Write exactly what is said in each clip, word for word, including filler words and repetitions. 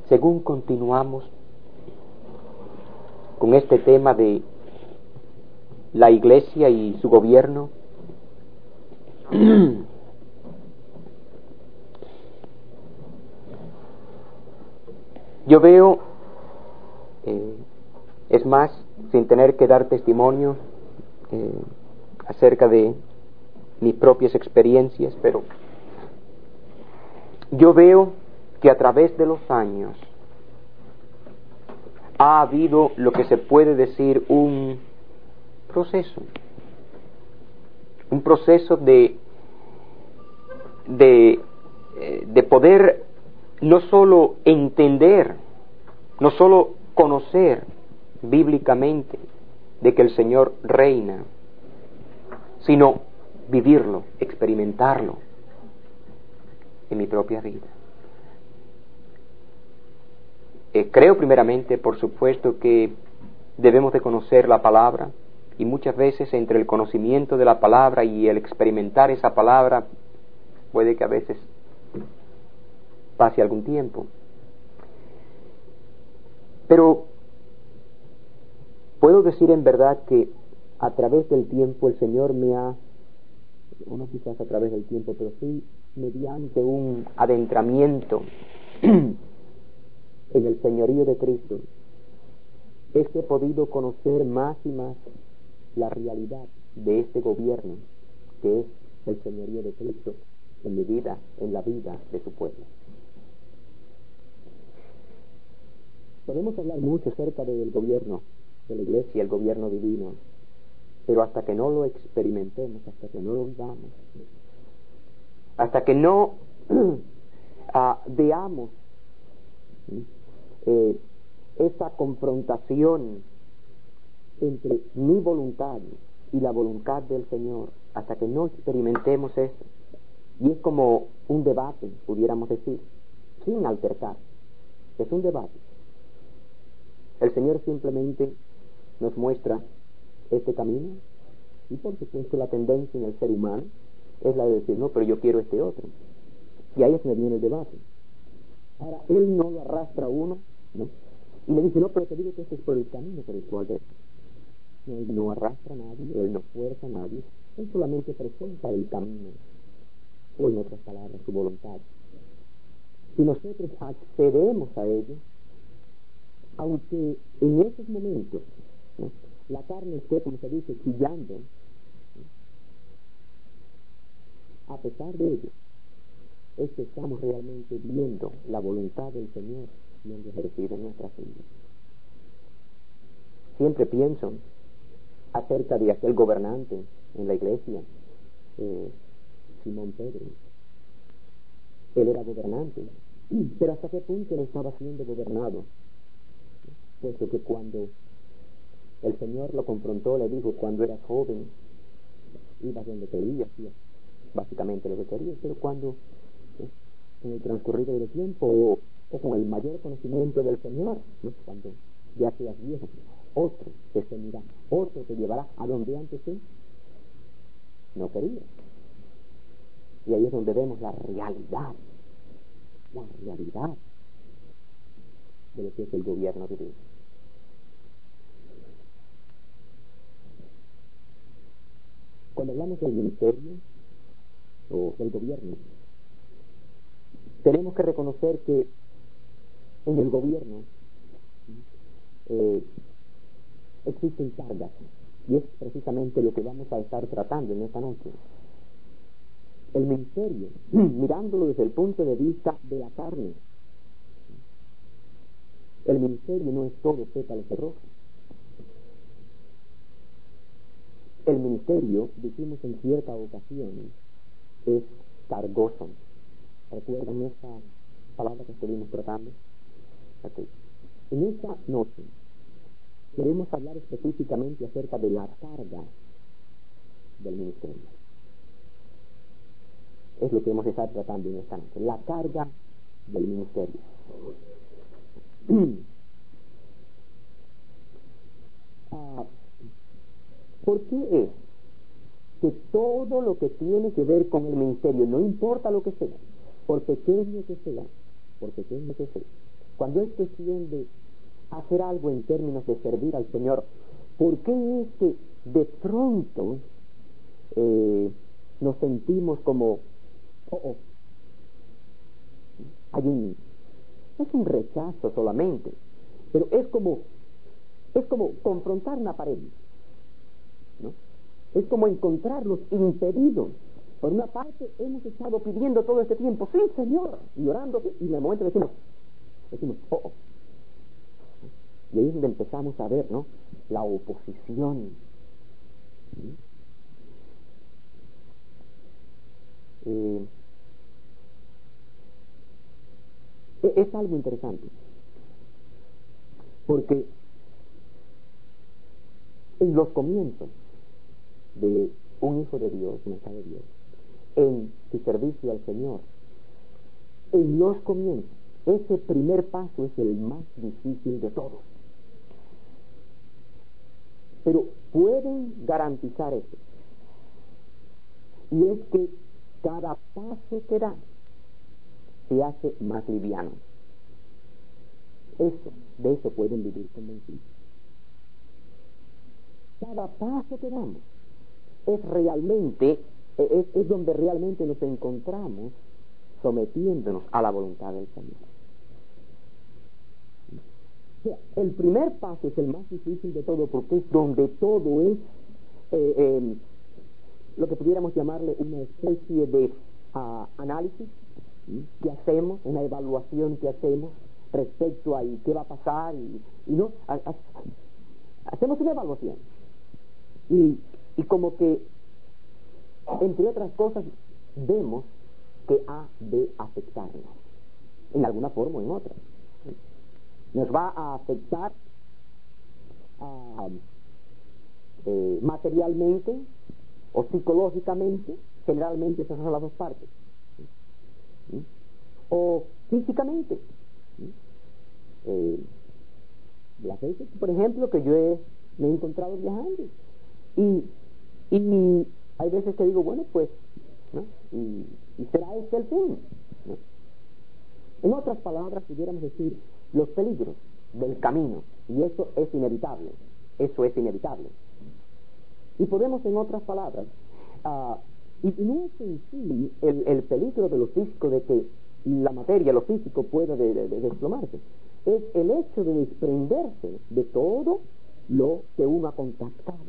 según continuamos con este tema de la Iglesia y su gobierno, yo veo, eh, es más, sin tener que dar testimonio eh, acerca de mis propias experiencias, pero yo veo que a través de los años ha habido lo que se puede decir un proceso, un proceso de, de, de poder no solo entender, no solo conocer bíblicamente de que el Señor reina, sino vivirlo, experimentarlo en mi propia vida. Eh, creo primeramente, por supuesto, que debemos de conocer la palabra, y muchas veces entre el conocimiento de la palabra y el experimentar esa palabra puede que a veces pase algún tiempo. Pero puedo decir en verdad que a través del tiempo el Señor me ha, o no quizás a través del tiempo, pero sí mediante un adentramiento en el señorío de Cristo, es que he podido conocer más y más la realidad de este gobierno que es el señorío de Cristo en mi vida, en la vida de su pueblo. Podemos hablar mucho acerca del gobierno de la Iglesia, el gobierno divino, pero hasta que no lo experimentemos, hasta que no lo vivamos, hasta que no uh, veamos eh, esa confrontación entre mi voluntad y la voluntad del Señor, hasta que no experimentemos eso, y es como un debate, pudiéramos decir, sin altercar, es un debate. El Señor simplemente nos muestra este camino, y por supuesto la tendencia en el ser humano es la de decir, no, pero yo quiero este otro, y ahí es donde viene el debate. Ahora, Él no lo arrastra a uno, ¿no? Y le dice, no, pero te digo que este es por el camino por el cual debes. No, Él no arrastra a nadie, Él no fuerza a nadie, Él solamente presenta el camino, o en otras palabras, su voluntad. Si nosotros accedemos a ello, aunque en esos momentos, ¿no?, la carne esté, como se dice, chillando, ¿no?, a pesar de ello, es que estamos realmente viendo la voluntad del Señor siendo ejercida en nuestras vidas. Siempre pienso acerca de aquel gobernante en la iglesia, eh, Simón Pedro. Él era gobernante, pero hasta qué punto él estaba siendo gobernado, puesto que cuando el Señor lo confrontó, le dijo, cuando eras joven ibas donde querías, hacías básicamente lo que querías, pero cuando ¿no?, en el transcurrido del tiempo o, o con el mayor conocimiento del Señor, ¿no?, cuando ya seas viejo, otro te ceñirá, otro te llevará a donde antes tú no querías. Y ahí es donde vemos la realidad, la realidad de lo que es el gobierno divino. Cuando hablamos del ministerio o del gobierno, tenemos que reconocer que en el gobierno eh, existen cargas, y es precisamente lo que vamos a estar tratando en esta noche. El ministerio, mirándolo desde el punto de vista de la carne, el ministerio no es todo pétalos de rosa. El ministerio, dijimos en cierta ocasión, es cargoso. ¿Recuerdan esa palabra que estuvimos tratando? Okay. En esta noche queremos hablar específicamente acerca de la carga del ministerio. Es lo que hemos de estar tratando en esta noche, la carga del ministerio. ah, ¿Por qué es que todo lo que tiene que ver con el ministerio, no importa lo que sea, por pequeño que sea, por pequeño que sea, cuando es cuestión de hacer algo en términos de servir al Señor, ¿por qué es que de pronto eh, nos sentimos como, oh, oh, hay un, no es un rechazo solamente, pero es como, es como confrontar una pared, ¿no? Es como encontrarlos impedidos. Por una parte hemos estado pidiendo todo este tiempo, sí, Señor, y orando, y en el momento decimos, decimos, oh, oh. Y ahí es donde empezamos a ver, ¿no?, la oposición. ¿Sí? Eh, es algo interesante, porque en los comienzos de un hijo de Dios, una hija de Dios, en su servicio al Señor, en los comienzos, ese primer paso es el más difícil de todos. Pero pueden garantizar eso. Y es que cada paso que dan se hace más liviano. Eso, de eso pueden vivir convencidos. Cada paso que damos es realmente, es, es donde realmente nos encontramos sometiéndonos a la voluntad del Señor. O sea, el primer paso es el más difícil de todo, porque es donde todo es eh, eh, lo que pudiéramos llamarle una especie de uh, análisis, ¿sí?, que hacemos, una evaluación que hacemos respecto a qué va a pasar, y, y no a, a, hacemos una evaluación y, y como que entre otras cosas vemos que ha de afectarnos en alguna forma o en otra. Nos va a afectar uh, eh, materialmente o psicológicamente, generalmente esas son las dos partes, ¿sí?, o físicamente, ¿sí? Eh, las veces, por ejemplo, que yo he, me he encontrado viajando y, y hay veces que digo, bueno, pues, ¿no?, y, y será este el fin, ¿no? En otras palabras, pudiéramos decir los peligros del camino, y eso es inevitable, eso es inevitable. Y podemos, en otras palabras, uh, y, y no es en sí el, el peligro de lo físico, de que la materia, lo físico pueda de, de, de desplomarse, es el hecho de desprenderse de todo lo que uno ha contactado.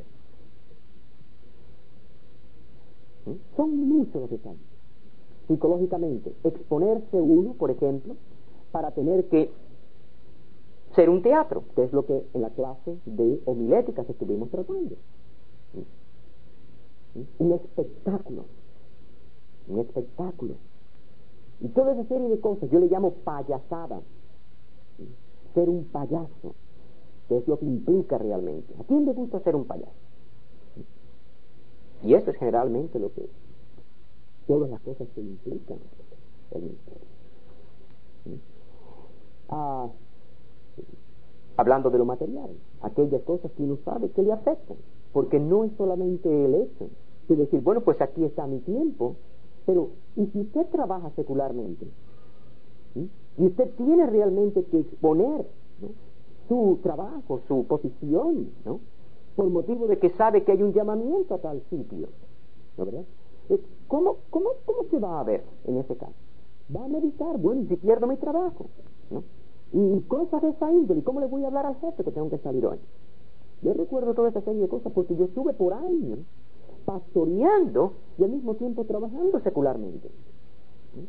¿Sí? Son muchos los detalles. Psicológicamente, exponerse uno, por ejemplo, para tener que ser un teatro, que es lo que en la clase de homiléticas estuvimos tratando. ¿Sí? ¿Sí? Un espectáculo, un espectáculo. Y toda esa serie de cosas yo le llamo payasada. ¿Sí? Ser un payaso, que es lo que implica realmente. ¿A quién le gusta ser un payaso? ¿Sí? Y eso es generalmente lo que, todas las cosas que implican el ministerio. ¿Sí? Ah, hablando de lo material, aquellas cosas que uno sabe que le afectan, porque no es solamente el hecho de decir, bueno, pues aquí está mi tiempo, pero ¿y si usted trabaja secularmente? ¿Sí? Y usted tiene realmente que exponer, ¿no?, su trabajo, su posición, ¿no?, por motivo de que sabe que hay un llamamiento a tal sitio, ¿no, verdad? ¿Cómo, cómo, ¿Cómo se va a ver en ese caso? Va a meditar, bueno, si pierdo mi trabajo, ¿no?, y cosas de esa índole. ¿Cómo le voy a hablar al jefe que tengo que salir hoy? Yo recuerdo toda esa serie de cosas porque yo estuve por años pastoreando y al mismo tiempo trabajando secularmente, ¿sí?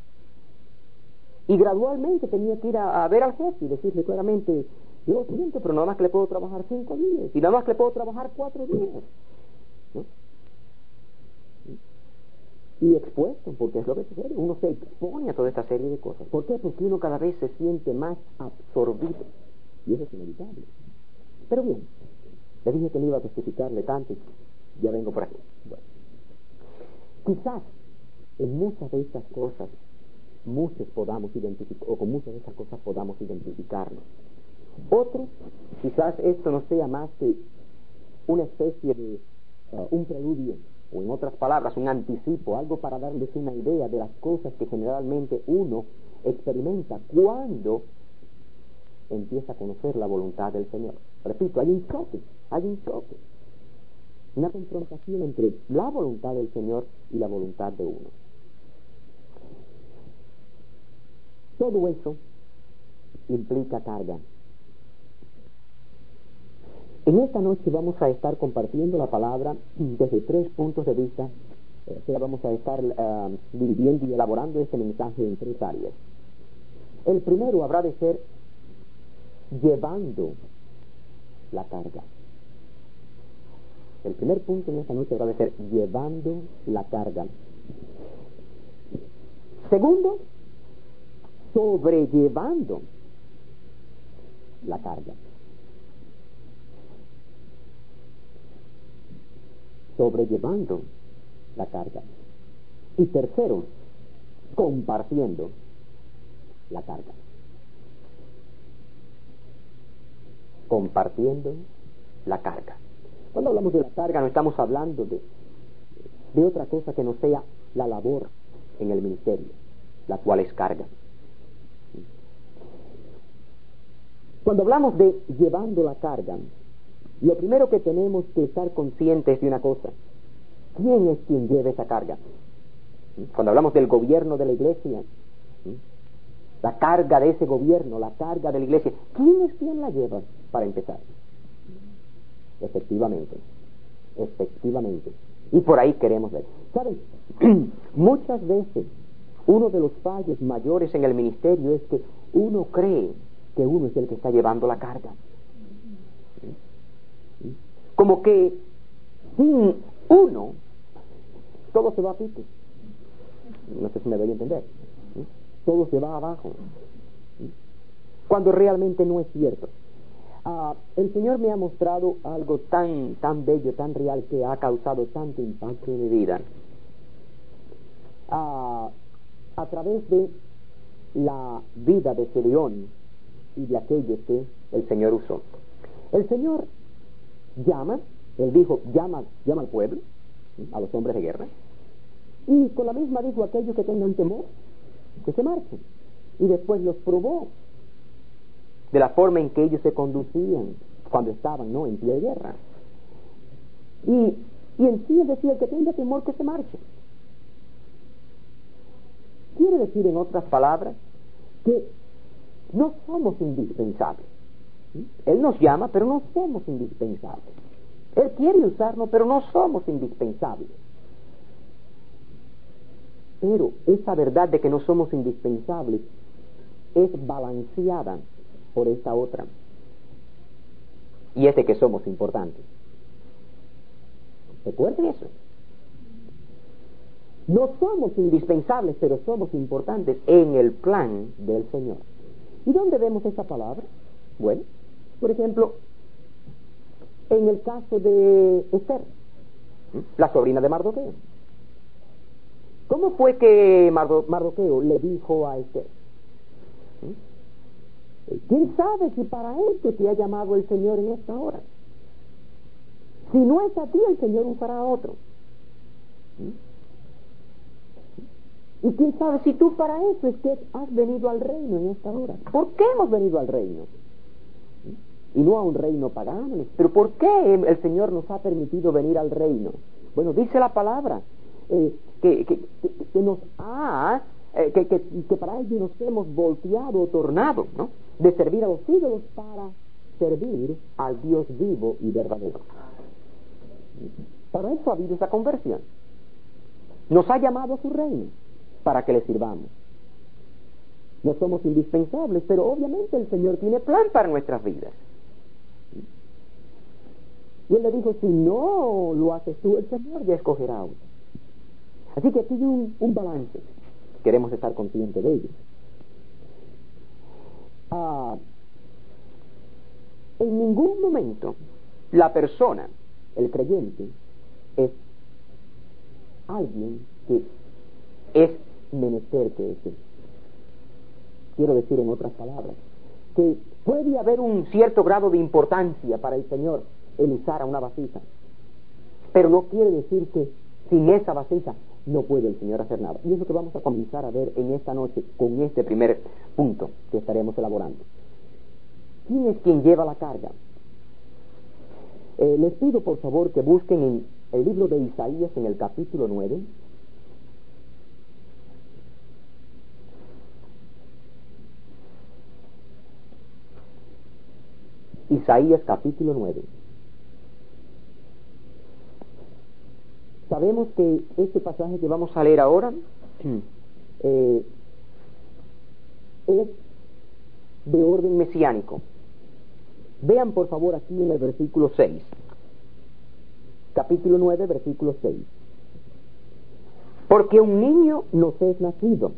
Y gradualmente tenía que ir a, a ver al jefe y decirle claramente, yo lo siento, pero nada más que le puedo trabajar cinco días y nada más que le puedo trabajar cuatro días, ¿no? Y expuesto, porque es lo que sucede, uno se expone a toda esta serie de cosas. ¿Por qué? Porque uno cada vez se siente más absorbido, y eso es inevitable. Pero bien, le dije que no iba a testificarle tanto y ya vengo por aquí. Bueno, quizás en muchas de estas cosas muchos podamos identificar, o con muchas de esas cosas podamos identificarnos. Otros, quizás esto no sea más que una especie de uh, un preludio, o en otras palabras, un anticipo, algo para darles una idea de las cosas que generalmente uno experimenta cuando empieza a conocer la voluntad del Señor. Repito, hay un choque, hay un choque. Una confrontación entre la voluntad del Señor y la voluntad de uno. Todo eso implica carga. En esta noche vamos a estar compartiendo la palabra desde tres puntos de vista. O sea, vamos a estar uh, dividiendo y elaborando este mensaje en tres áreas. El primero habrá de ser llevando la carga. El primer punto en esta noche habrá de ser llevando la carga. Segundo, sobrellevando la carga. Sobrellevando la carga. Y tercero, compartiendo la carga. Compartiendo la carga. Cuando hablamos de la carga no estamos hablando de, de otra cosa que no sea la labor en el ministerio, la cual es carga. Cuando hablamos de llevando la carga, lo primero que tenemos que estar conscientes de una cosa: ¿quién es quien lleva esa carga? Cuando hablamos del gobierno de la iglesia, la carga de ese gobierno, la carga de la iglesia, ¿quién es quien la lleva para empezar? Efectivamente, efectivamente. Y por ahí queremos ver. ¿Saben? Muchas veces uno de los fallos mayores en el ministerio es que uno cree que uno es el que está llevando la carga. Como que sin uno todo se va a pique. No sé si me doy a entender. Todo se va abajo. Cuando realmente no es cierto. Uh, el Señor me ha mostrado algo tan, tan bello, tan real, que ha causado tanto impacto en mi vida. Uh, a través de la vida de Gedeón y de aquellos que el Señor usó. El Señor llama, Él dijo, llama, llama al pueblo, a los hombres de guerra, y con la misma dijo a aquellos que tengan temor, que se marchen. Y después los probó de la forma en que ellos se conducían cuando estaban, ¿no?, en pie de guerra. Y, y en sí decía: el que tenga temor, que se marche. Quiere decir, en otras palabras, que no somos indispensables. ¿Sí? Él nos llama, pero no somos indispensables. Él quiere usarnos, pero no somos indispensables. Pero esa verdad de que no somos indispensables es balanceada por esta otra, y es de que somos importantes. Recuerden eso. No somos indispensables, pero somos importantes en el plan del Señor. ¿Y dónde vemos esa palabra? Bueno, por ejemplo, en el caso de Esther, la sobrina de Mardoqueo. ¿Cómo fue que Mardo- Mardoqueo le dijo a Esther? ¿Quién sabe si para esto te ha llamado el Señor en esta hora? Si no es a ti, el Señor usará a otro. Y quién sabe si tú para eso es que has venido al reino en esta hora. ¿Por qué hemos venido al reino? Y no a un reino pagano. Pero ¿por qué el Señor nos ha permitido venir al reino? Bueno, dice la palabra eh, que, que, que, que nos ha... Eh, que, que, que para ello nos hemos volteado o tornado, ¿no?, de servir a los ídolos para servir al Dios vivo y verdadero. Para eso ha habido esa conversión. Nos ha llamado a su reino para que le sirvamos. No somos indispensables, pero obviamente el Señor tiene plan para nuestras vidas. Y Él le dijo: si no lo haces tú, el Señor ya escogerá a uno. Así que aquí hay un, un balance. Queremos estar conscientes de ello. Ah, en ningún momento la persona, el creyente, es alguien que es menester que ese. Quiero decir, en otras palabras, que puede haber un cierto grado de importancia para el Señor el usar a una vasija, pero no quiere decir que sin esa vasija no puede el Señor hacer nada. Y es lo que vamos a comenzar a ver en esta noche con este primer punto que estaremos elaborando. ¿quién es quien lleva la carga? Eh, les pido por favor que busquen en el libro de Isaías en el capítulo nueve. Isaías capítulo nueve. Sabemos que este pasaje que vamos a leer ahora eh, es de orden mesiánico. Vean por favor aquí en el versículo seis. Capítulo nueve, versículo seis. Porque un niño nos es nacido,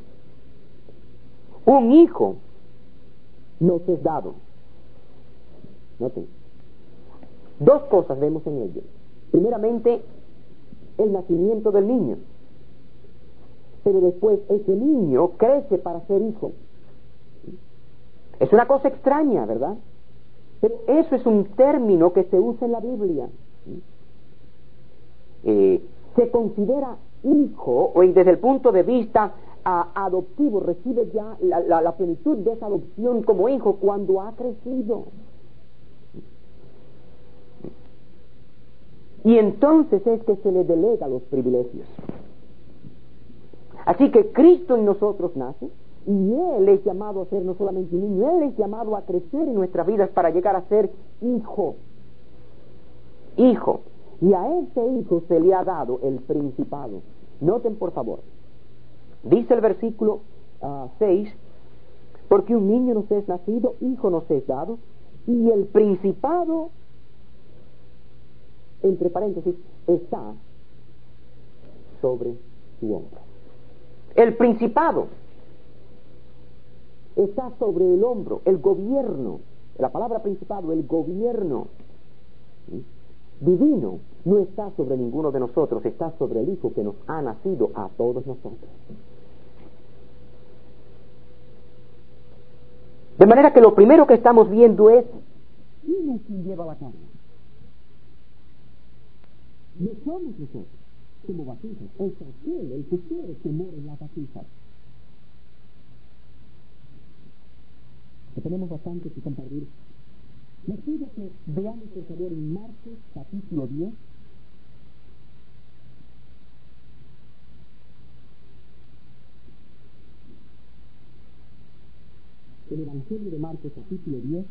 un hijo nos es dado. Noten. Dos cosas vemos en ello. Primeramente, el nacimiento del niño. Pero después, ese niño crece para ser hijo. Es una cosa extraña, ¿verdad? Pero eso es un término que se usa en la Biblia. Eh, se considera hijo, o desde el punto de vista a, adoptivo, recibe ya la, la, la plenitud de esa adopción como hijo cuando ha crecido. Y entonces es que se le delega los privilegios. Así que Cristo en nosotros nace, y Él es llamado a ser no solamente un niño, Él es llamado a crecer en nuestras vidas para llegar a ser hijo. Hijo. Y a ese hijo se le ha dado el principado. Noten por favor. Dice el versículo uh, seis, porque un niño nos es nacido, hijo nos es dado, y el principado, entre paréntesis, está sobre su hombro. El principado está sobre el hombro, el gobierno, la palabra principado, el gobierno ¿sí? divino, no está sobre ninguno de nosotros, está sobre el Hijo que nos ha nacido a todos nosotros. De manera que lo primero que estamos viendo es ¿quién es quien lleva la carga? No somos nosotros, como vasijas, es aquel, el que quiere que mora en la vasija. Que tenemos bastante que compartir. Les pido que veamos por favor en Marcos capítulo diez. El Evangelio de Marcos capítulo diez.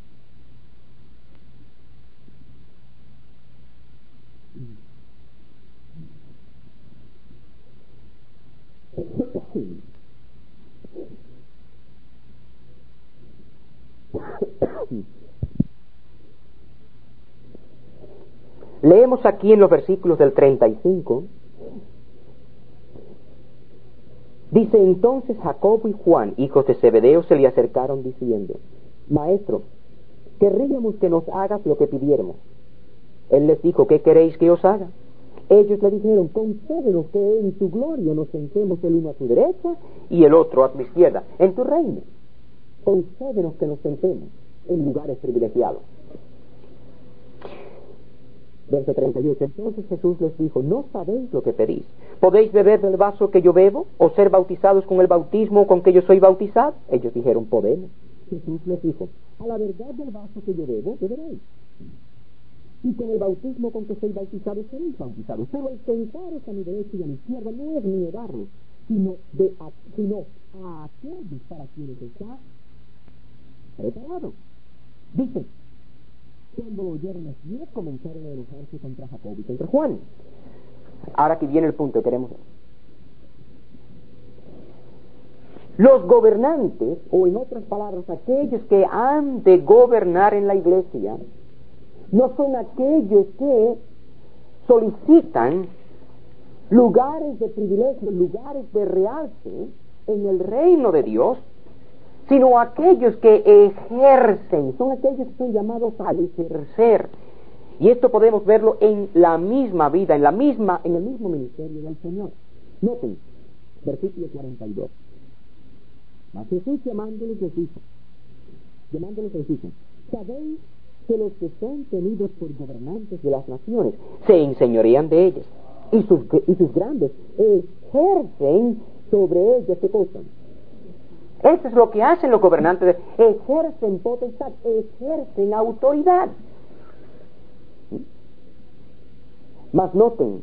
Leemos aquí en los versículos del treinta y cinco. Dice: entonces Jacobo y Juan, hijos de Zebedeo, se le acercaron diciendo: Maestro, querríamos que nos hagas lo que pidiéramos. Él les dijo: ¿qué queréis que os haga? Ellos le dijeron: concédenos que en tu gloria nos sentemos el uno a tu derecha y el otro a tu izquierda, en tu reino. Concédenos que nos sentemos en lugares privilegiados. Verso treinta y ocho. Entonces Jesús les dijo: no sabéis lo que pedís. ¿Podéis beber del vaso que yo bebo, o ser bautizados con el bautismo con que yo soy bautizado? Ellos dijeron: podemos. Jesús les dijo: a la verdad del vaso que yo bebo, beberéis, y con el bautismo con que soy bautizado, seréis bautizados. Pero el sentaros a mi derecha y a mi izquierda no es mío darlo, sino, de a, sino a aquellos para quienes está preparado. Dice: cuando lo oyeron los diez, comenzaron a enojarse contra Jacobo y contra Juan. Ahora aquí viene el punto que queremos ver. Los gobernantes, o en otras palabras, aquellos que han de gobernar en la iglesia, no son aquellos que solicitan lugares de privilegio, lugares de realce en el reino de Dios, sino aquellos que ejercen, son aquellos que son llamados a ejercer. Y esto podemos verlo en la misma vida, en la misma, en el mismo ministerio del Señor. Noten, versículo cuarenta y dos. Mas Jesús llamándoles les dijo, llamándoles les dijo: sabéis que los que son tenidos por gobernantes de las naciones se enseñorean de ellas, y sus, y sus grandes ejercen sobre ellas, ¿qué cosa? Eso es lo que hacen los gobernantes, ejercen potestad, ejercen autoridad. Mas noten,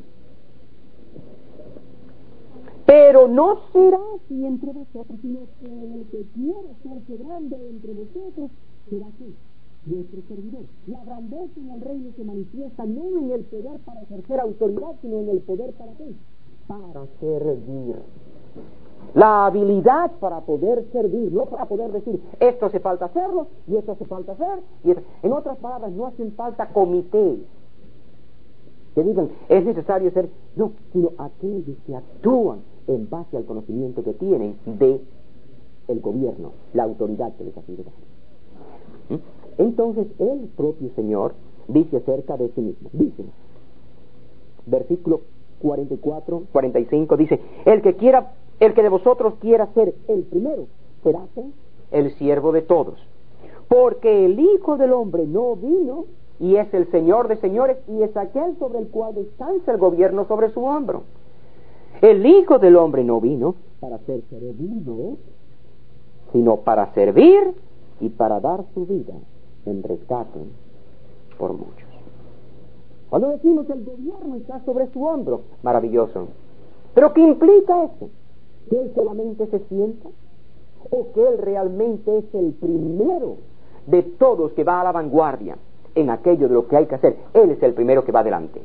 pero no será así entre vosotros, sino que el que quiera hacerse grande entre vosotros será aquí, nuestro servidor. La grandeza en el reino se manifiesta no en el poder para ejercer autoridad, sino en el poder para qué, para servir. La habilidad para poder servir, no para poder decir, esto hace falta hacerlo, y esto hace falta hacer, y esto. En otras palabras, no hacen falta comités que digan, es necesario ser, no, sino aquellos que actúan en base al conocimiento que tienen de el gobierno, la autoridad que les ha sido dada. Entonces, el propio Señor dice acerca de sí mismo, dice, versículo cuarenta y cuatro, cuarenta y cinco, dice, el que quiera, el que de vosotros quiera ser el primero, será el siervo de todos, porque el Hijo del Hombre no vino, y es el Señor de señores, y es aquel sobre el cual descansa el gobierno sobre su hombro. El Hijo del Hombre no vino para ser servido, sino para servir y para dar su vida en rescate por muchos. Cuando decimos el gobierno está sobre su hombro, maravilloso. ¿Pero qué implica eso? ¿Que Él solamente se sienta? ¿O que Él realmente es el primero de todos que va a la vanguardia en aquello de lo que hay que hacer? Él es el primero que va adelante.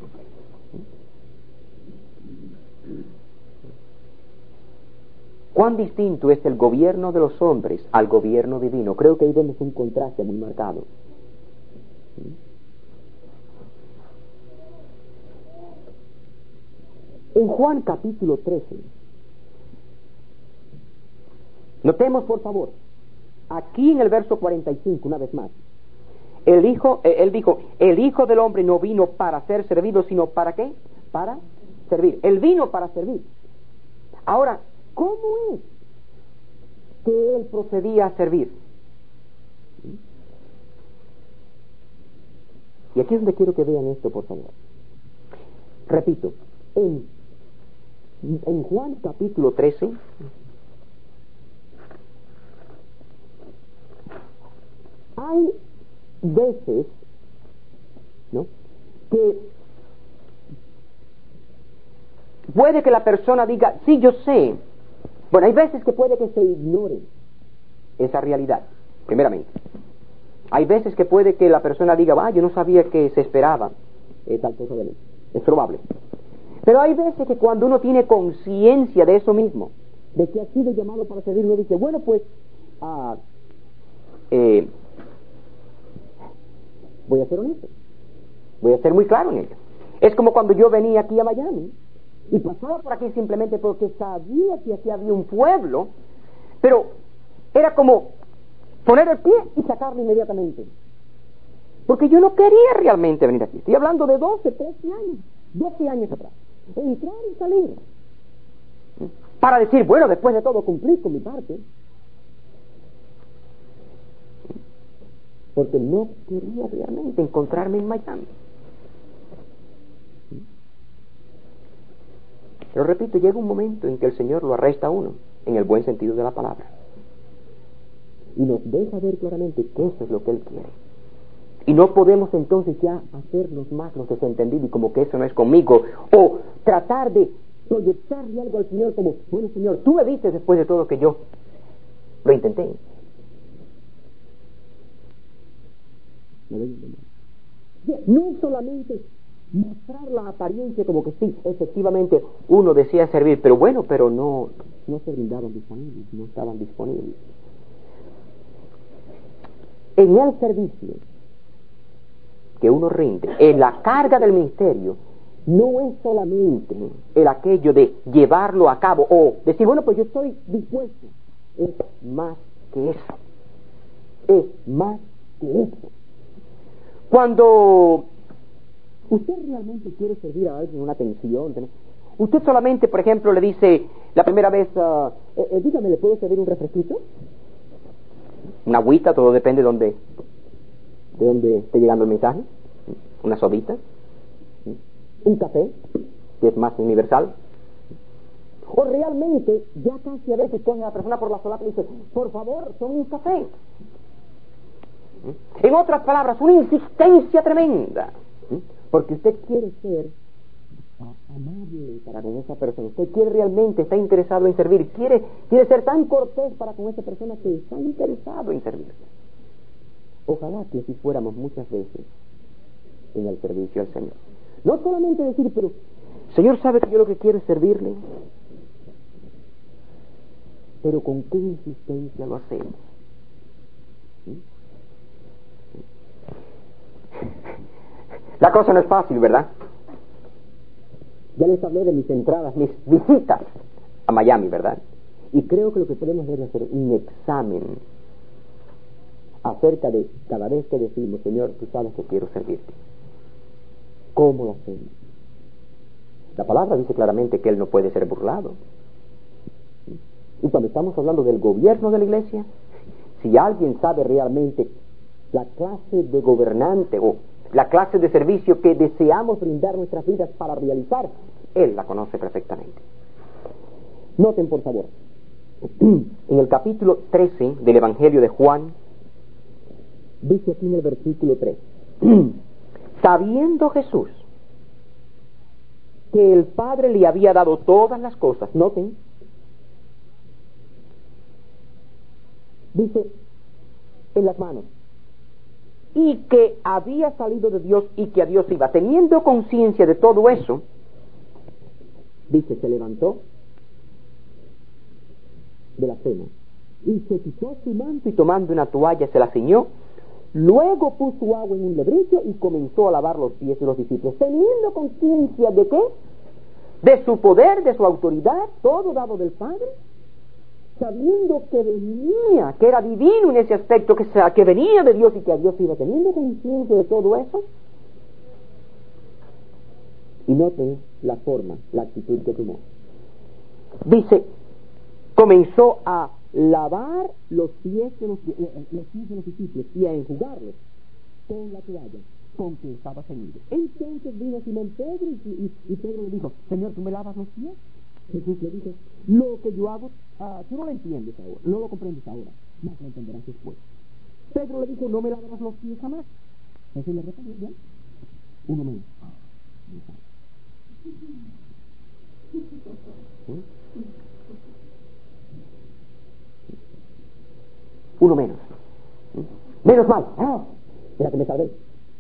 ¿Cuán distinto es el gobierno de los hombres al gobierno divino? Creo que ahí vemos un contraste muy marcado. En Juan capítulo trece, notemos por favor, aquí en el verso cuarenta y cinco, una vez más, el hijo, eh, él dijo, el Hijo del Hombre no vino para ser servido, sino ¿para qué? Para servir. Él vino para servir. Ahora, ¿cómo es que Él procedía a servir? Y aquí es donde quiero que vean esto, por favor. Repito, en, en Juan capítulo trece, hay veces, ¿no?, que puede que la persona diga, sí, yo sé. Bueno, hay veces que puede que se ignore esa realidad, primeramente. Hay veces que puede que la persona diga, ah, yo no sabía que se esperaba eh, tal cosa de mí. Es probable. Pero hay veces que cuando uno tiene conciencia de eso mismo, de que ha sido llamado para servir, uno dice, bueno, pues, ah, eh, voy a ser honesto, voy a ser muy claro en ello. Es como cuando yo venía aquí a Miami y pasaba por aquí simplemente porque sabía que aquí había un pueblo, pero era como poner el pie y sacarlo inmediatamente, porque yo no quería realmente venir aquí. Estoy hablando de doce, trece años, doce años atrás, entrar y salir, para decir, bueno, después de todo cumplí con mi parte, porque no quería realmente encontrarme en Miami. Pero repito, llega un momento en que el Señor lo arresta a uno, en el buen sentido de la palabra, y nos deja ver claramente que eso es lo que Él quiere. Y no podemos entonces ya hacernos más los desentendidos y como que eso no es conmigo, o tratar de proyectarle algo al Señor como, bueno, Señor, tú me viste después de todo que yo lo intenté. No solamente mostrar la apariencia como que sí, efectivamente uno desea servir, pero bueno, pero no, no se brindaban disponibles, no estaban disponibles. En el servicio que uno rinde, en la carga del ministerio, no es solamente el aquello de llevarlo a cabo o decir, bueno, pues yo estoy dispuesto. Es más que eso. Es más que eso. Cuando usted realmente quiere servir a alguien una atención, usted solamente, por ejemplo, le dice la primera vez, uh, eh, eh, dígame, ¿le puedo servir un refresquito? Una agüita, todo depende de dónde, de dónde esté llegando el mensaje. Una sodita, un café, que es más universal, O realmente, ya casi a veces coge a la persona por la solapa y dice, por favor, tome un café. En otras palabras, una insistencia tremenda. Porque usted quiere ser amable para con esa persona. Usted quiere realmente, está interesado en servir. Quiere, quiere ser tan cortés para con esa persona que está interesado en servir. Ojalá que así fuéramos muchas veces en el servicio al Señor. No solamente decir, pero Señor sabe que yo lo que quiero es servirle. Pero con qué insistencia lo hacemos. ¿Sí? La cosa no es fácil, ¿verdad? Ya les hablé de mis entradas, mis visitas a Miami, ¿verdad? Y creo que lo que podemos hacer es hacer un examen acerca de cada vez que decimos, Señor, tú sabes que quiero servirte. ¿Cómo lo hacemos? La palabra dice claramente que Él no puede ser burlado. Y cuando estamos hablando del gobierno de la iglesia, si alguien sabe realmente la clase de gobernante o la clase de servicio que deseamos brindar nuestras vidas para realizar, Él la conoce perfectamente. Noten, por favor, en el capítulo trece del Evangelio de Juan, dice aquí en el versículo tres, sabiendo Jesús que el Padre le había dado todas las cosas, noten, dice, en las manos, y que había salido de Dios y que a Dios iba, teniendo conciencia de todo eso, dice, se levantó de la cena y se quitó su manto y tomando una toalla se la ciñó, luego puso agua en un lebrillo y comenzó a lavar los pies de los discípulos, teniendo conciencia de qué, de su poder, de su autoridad, todo dado del Padre, sabiendo que venía, que era divino en ese aspecto, que, sea, que venía de Dios y que a Dios iba, teniendo conciencia de todo eso. Y noten la forma, la actitud que tomó. Dice, comenzó a lavar los pies de los, eh, los pies de los discípulos y a enjugarlos con la toalla con que estaba ceñido. Entonces vino Simón Pedro y, y, y Pedro le dijo, Señor, ¿tú me lavas los pies? Jesús le dijo, lo que yo hago, uh, tú no lo entiendes ahora, no lo comprendes ahora, más lo entenderás después. Pedro le dijo, no me lavarás los pies jamás. Jesús le respondió, ¿ya? Uno menos. ¿Sí? Uno menos. ¿Sí? Menos mal. Ah, mira que me salvé.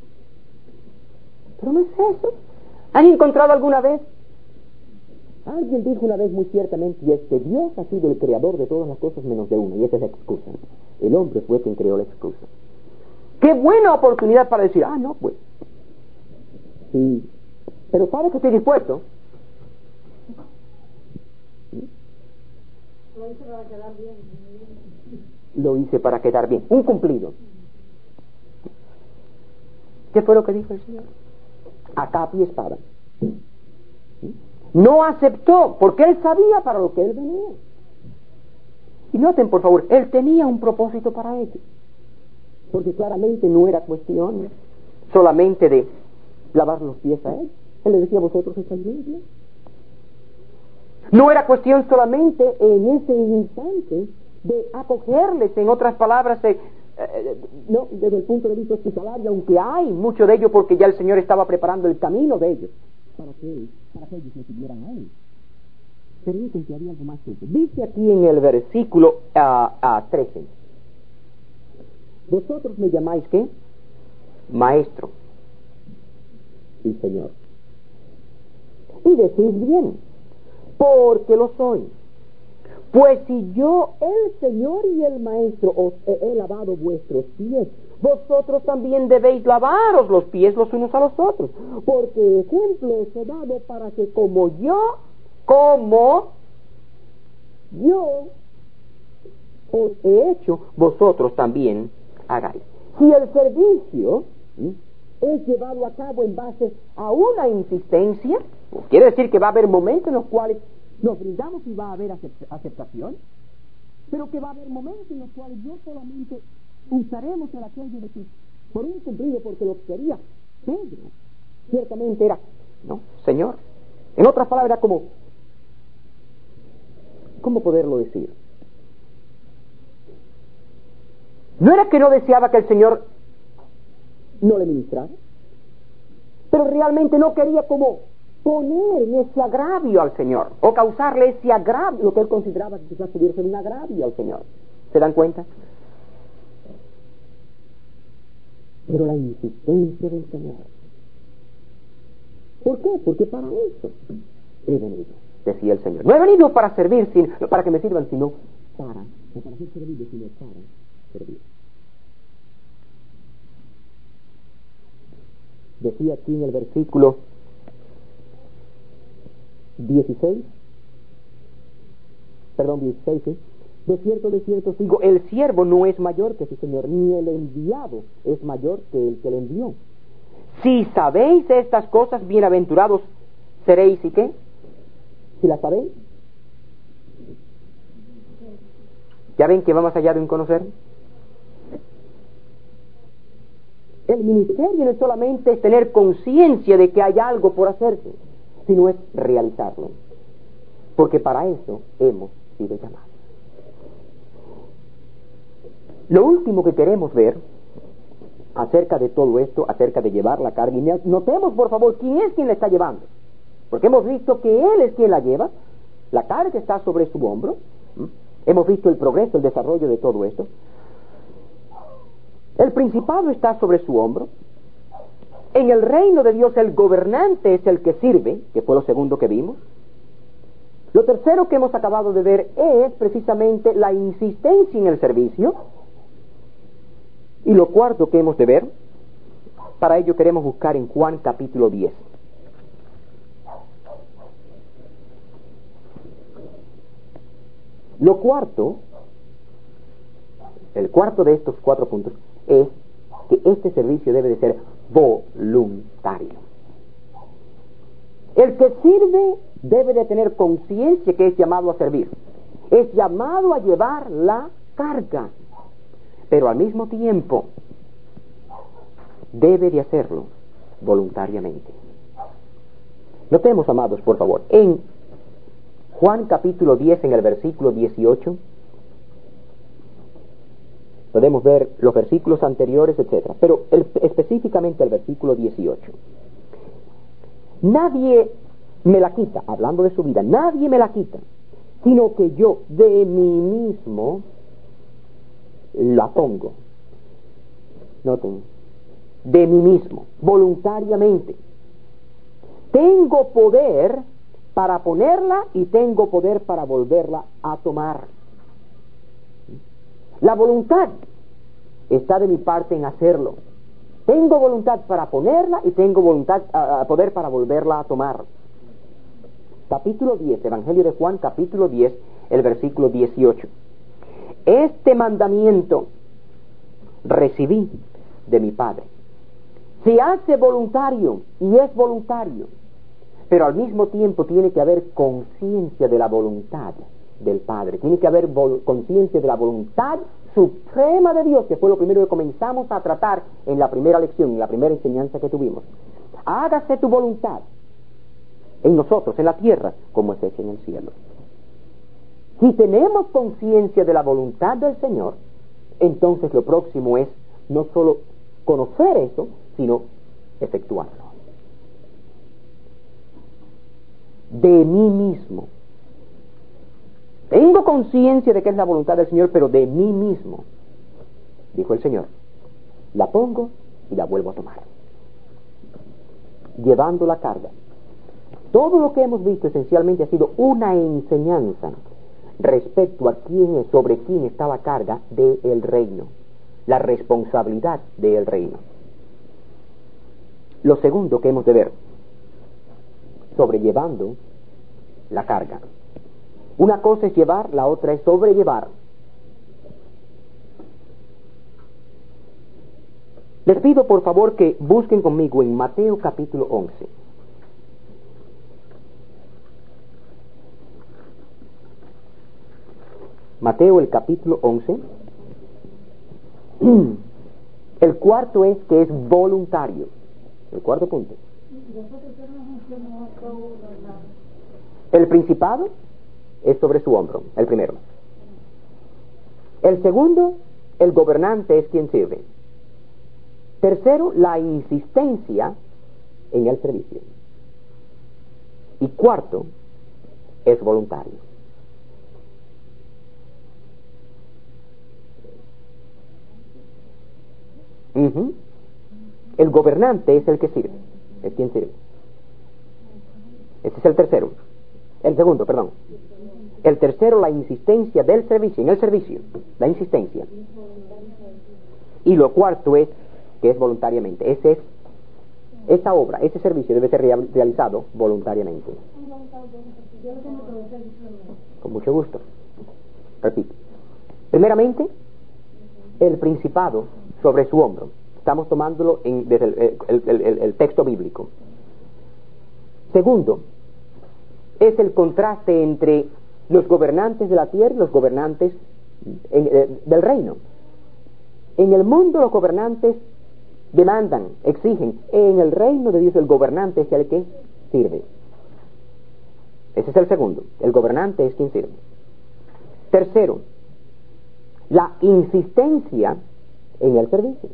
Pero no es eso. ¿Han encontrado alguna vez? Alguien dijo una vez muy ciertamente, y es que Dios ha sido el creador de todas las cosas menos de una, y esa es la excusa. El hombre fue quien creó la excusa. ¡Qué buena oportunidad para decir, ah, no, pues! Sí, pero ¿sabes que estoy dispuesto? ¿Sí? Lo hice para quedar bien. Lo hice para quedar bien. Un cumplido. ¿Qué fue lo que dijo el Señor? A capa y espada. ¿Sí? No aceptó, porque él sabía para lo que él venía. Y noten, por favor, él tenía un propósito para ello. Porque claramente no era cuestión solamente de lavar los pies a él. Él le decía, vosotros estáis limpios. No era cuestión solamente en ese instante de acogerles, en otras palabras, eh, eh, no, desde el punto de vista hospitalario, aunque hay mucho de ello porque ya el Señor estaba preparando el camino de ellos. Para que, para que ellos le siguieran a él. Pero dicen que había algo más que eso. Dice aquí en el versículo uh, uh, trece, vosotros me llamáis ¿qué? Maestro y Señor. Y decís bien, porque lo soy. Pues si yo, el Señor y el Maestro, os he lavado vuestros pies, vosotros también debéis lavaros los pies los unos a los otros, porque ejemplo os he dado para que como yo, como yo os he hecho, vosotros también hagáis. Si el servicio ¿sí? es llevado a cabo en base a una insistencia, pues quiere decir que va a haber momentos en los cuales nos brindamos y va a haber aceptación, pero que va a haber momentos en los cuales yo solamente usaremos el aquello de que por un cumplido, porque lo que quería Pedro ciertamente era, no, Señor, en otras palabras como ¿cómo poderlo decir? No era que no deseaba que el Señor no le ministrara, pero realmente no quería como poner en ese agravio al Señor, o causarle ese agravio, lo que él consideraba que quizás pudiera ser un agravio al Señor. ¿Se dan cuenta? Pero la insistencia del Señor. ¿Por qué? Porque para eso he venido, decía el Señor. No he venido para servir, sino, para que me sirvan, sino para, no para ser servido, sino para servir. Decía aquí en el versículo dieciséis, perdón, dieciséis, ¿sí? De cierto, de cierto os digo, el siervo no es mayor que su Señor, ni el enviado es mayor que el que le envió. Si sabéis estas cosas, bienaventurados seréis, ¿y qué? Si las sabéis. ¿Ya ven que va más allá de un conocer? El ministerio no es solamente tener conciencia de que hay algo por hacerse, sino es realizarlo. Porque para eso hemos sido llamados. Lo último que queremos ver acerca de todo esto, acerca de llevar la carga, y notemos por favor quién es quien la está llevando, porque hemos visto que Él es quien la lleva, la carga está sobre su hombro, ¿Mm? hemos visto el progreso, el desarrollo de todo esto, el principado está sobre su hombro, en el reino de Dios el gobernante es el que sirve, que fue lo segundo que vimos. Lo tercero que hemos acabado de ver es precisamente la insistencia en el servicio. Y lo cuarto que hemos de ver, para ello queremos buscar en Juan capítulo diez. Lo cuarto, el cuarto de estos cuatro puntos, es que este servicio debe de ser voluntario. El que sirve debe de tener conciencia que es llamado a servir, es llamado a llevar la carga, pero al mismo tiempo debe de hacerlo voluntariamente. Notemos, amados, por favor, en Juan capítulo diez, en el versículo dieciocho, podemos ver los versículos anteriores, etcétera, pero el, específicamente el versículo dieciocho. Nadie me la quita, hablando de su vida, nadie me la quita, sino que yo de mí mismo la pongo. Noten, de mí mismo, voluntariamente. Tengo poder para ponerla y tengo poder para volverla a tomar. La voluntad está de mi parte en hacerlo. Tengo voluntad para ponerla y tengo voluntad, uh, poder para volverla a tomar. Capítulo diez, Evangelio de Juan, capítulo diez, el versículo dieciocho. Este mandamiento recibí de mi Padre. Se hace voluntario y es voluntario, pero al mismo tiempo tiene que haber conciencia de la voluntad del Padre. Tiene que haber vol- conciencia de la voluntad suprema de Dios, que fue lo primero que comenzamos a tratar en la primera lección, en la primera enseñanza que tuvimos. Hágase tu voluntad en nosotros, en la tierra, como es hecha en el cielo. Si tenemos conciencia de la voluntad del Señor, entonces lo próximo es no solo conocer eso, sino efectuarlo. De mí mismo. Tengo conciencia de que es la voluntad del Señor, pero de mí mismo, dijo el Señor, la pongo y la vuelvo a tomar. Llevando la carga. Todo lo que hemos visto esencialmente ha sido una enseñanza respecto a quién es, sobre quién está la carga del reino, la responsabilidad del reino. Lo segundo que hemos de ver, sobrellevando la carga. Una cosa es llevar, la otra es sobrellevar. Les pido por favor que busquen conmigo en Mateo capítulo once. Mateo el capítulo once. El cuarto es que es voluntario. El cuarto punto. El principado es sobre su hombro, el primero. El segundo, el gobernante es quien sirve. Tercero, la insistencia en el servicio. Y cuarto, es voluntario. Uh-huh. El gobernante es el que sirve, es quien sirve. Ese es el tercero. El segundo, perdón. El tercero, la insistencia del servicio, en el servicio, la insistencia. Y lo cuarto es que es voluntariamente. Ese es, esa obra, ese servicio debe ser rea- realizado voluntariamente. Con mucho gusto. Repito. Primeramente, el principado sobre su hombro. Estamos tomándolo en, desde el, el, el, el, el texto bíblico. Segundo, es el contraste entre los gobernantes de la tierra y los gobernantes en, eh, del reino. En el mundo los gobernantes demandan, exigen. En el reino de Dios el gobernante es el que sirve. Ese es el segundo. El gobernante es quien sirve. Tercero, la insistencia en el servicio.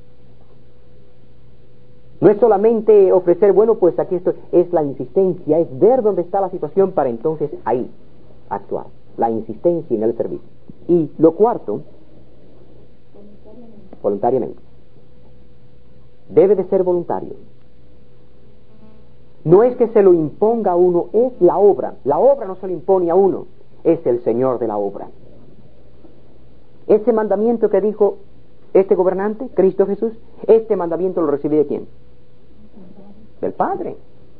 No es solamente ofrecer, bueno, pues aquí estoy, es la insistencia, es ver dónde está la situación para entonces ahí actuar. La insistencia en el servicio. Y lo cuarto, voluntariamente. Debe de ser voluntario. No es que se lo imponga a uno, es la obra. La obra no se lo impone a uno, es el Señor de la obra. Ese mandamiento que dijo este gobernante, Cristo Jesús, este mandamiento lo recibe de quién? Del Padre.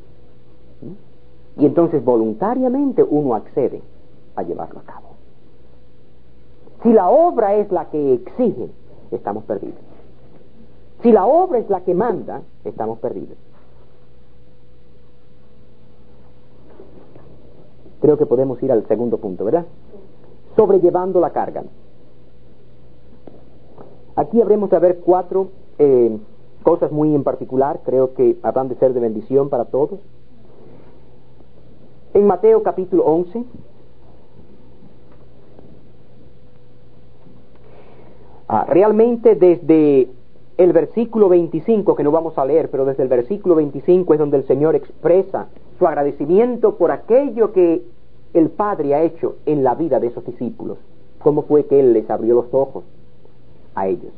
Y entonces voluntariamente uno accede a llevarlo a cabo. Si la obra es la que exige, estamos perdidos. Si la obra es la que manda, estamos perdidos. Creo que podemos ir al segundo punto, ¿verdad? Sobrellevando la carga. Aquí habremos de ver cuatro eh, cosas muy en particular, creo que habrán de ser de bendición para todos. En Mateo capítulo once, ah, realmente desde el versículo veinticinco, que no vamos a leer, pero desde el versículo veinticinco es donde el Señor expresa su agradecimiento por aquello que el Padre ha hecho en la vida de esos discípulos. Cómo fue que Él les abrió los ojos a ellos.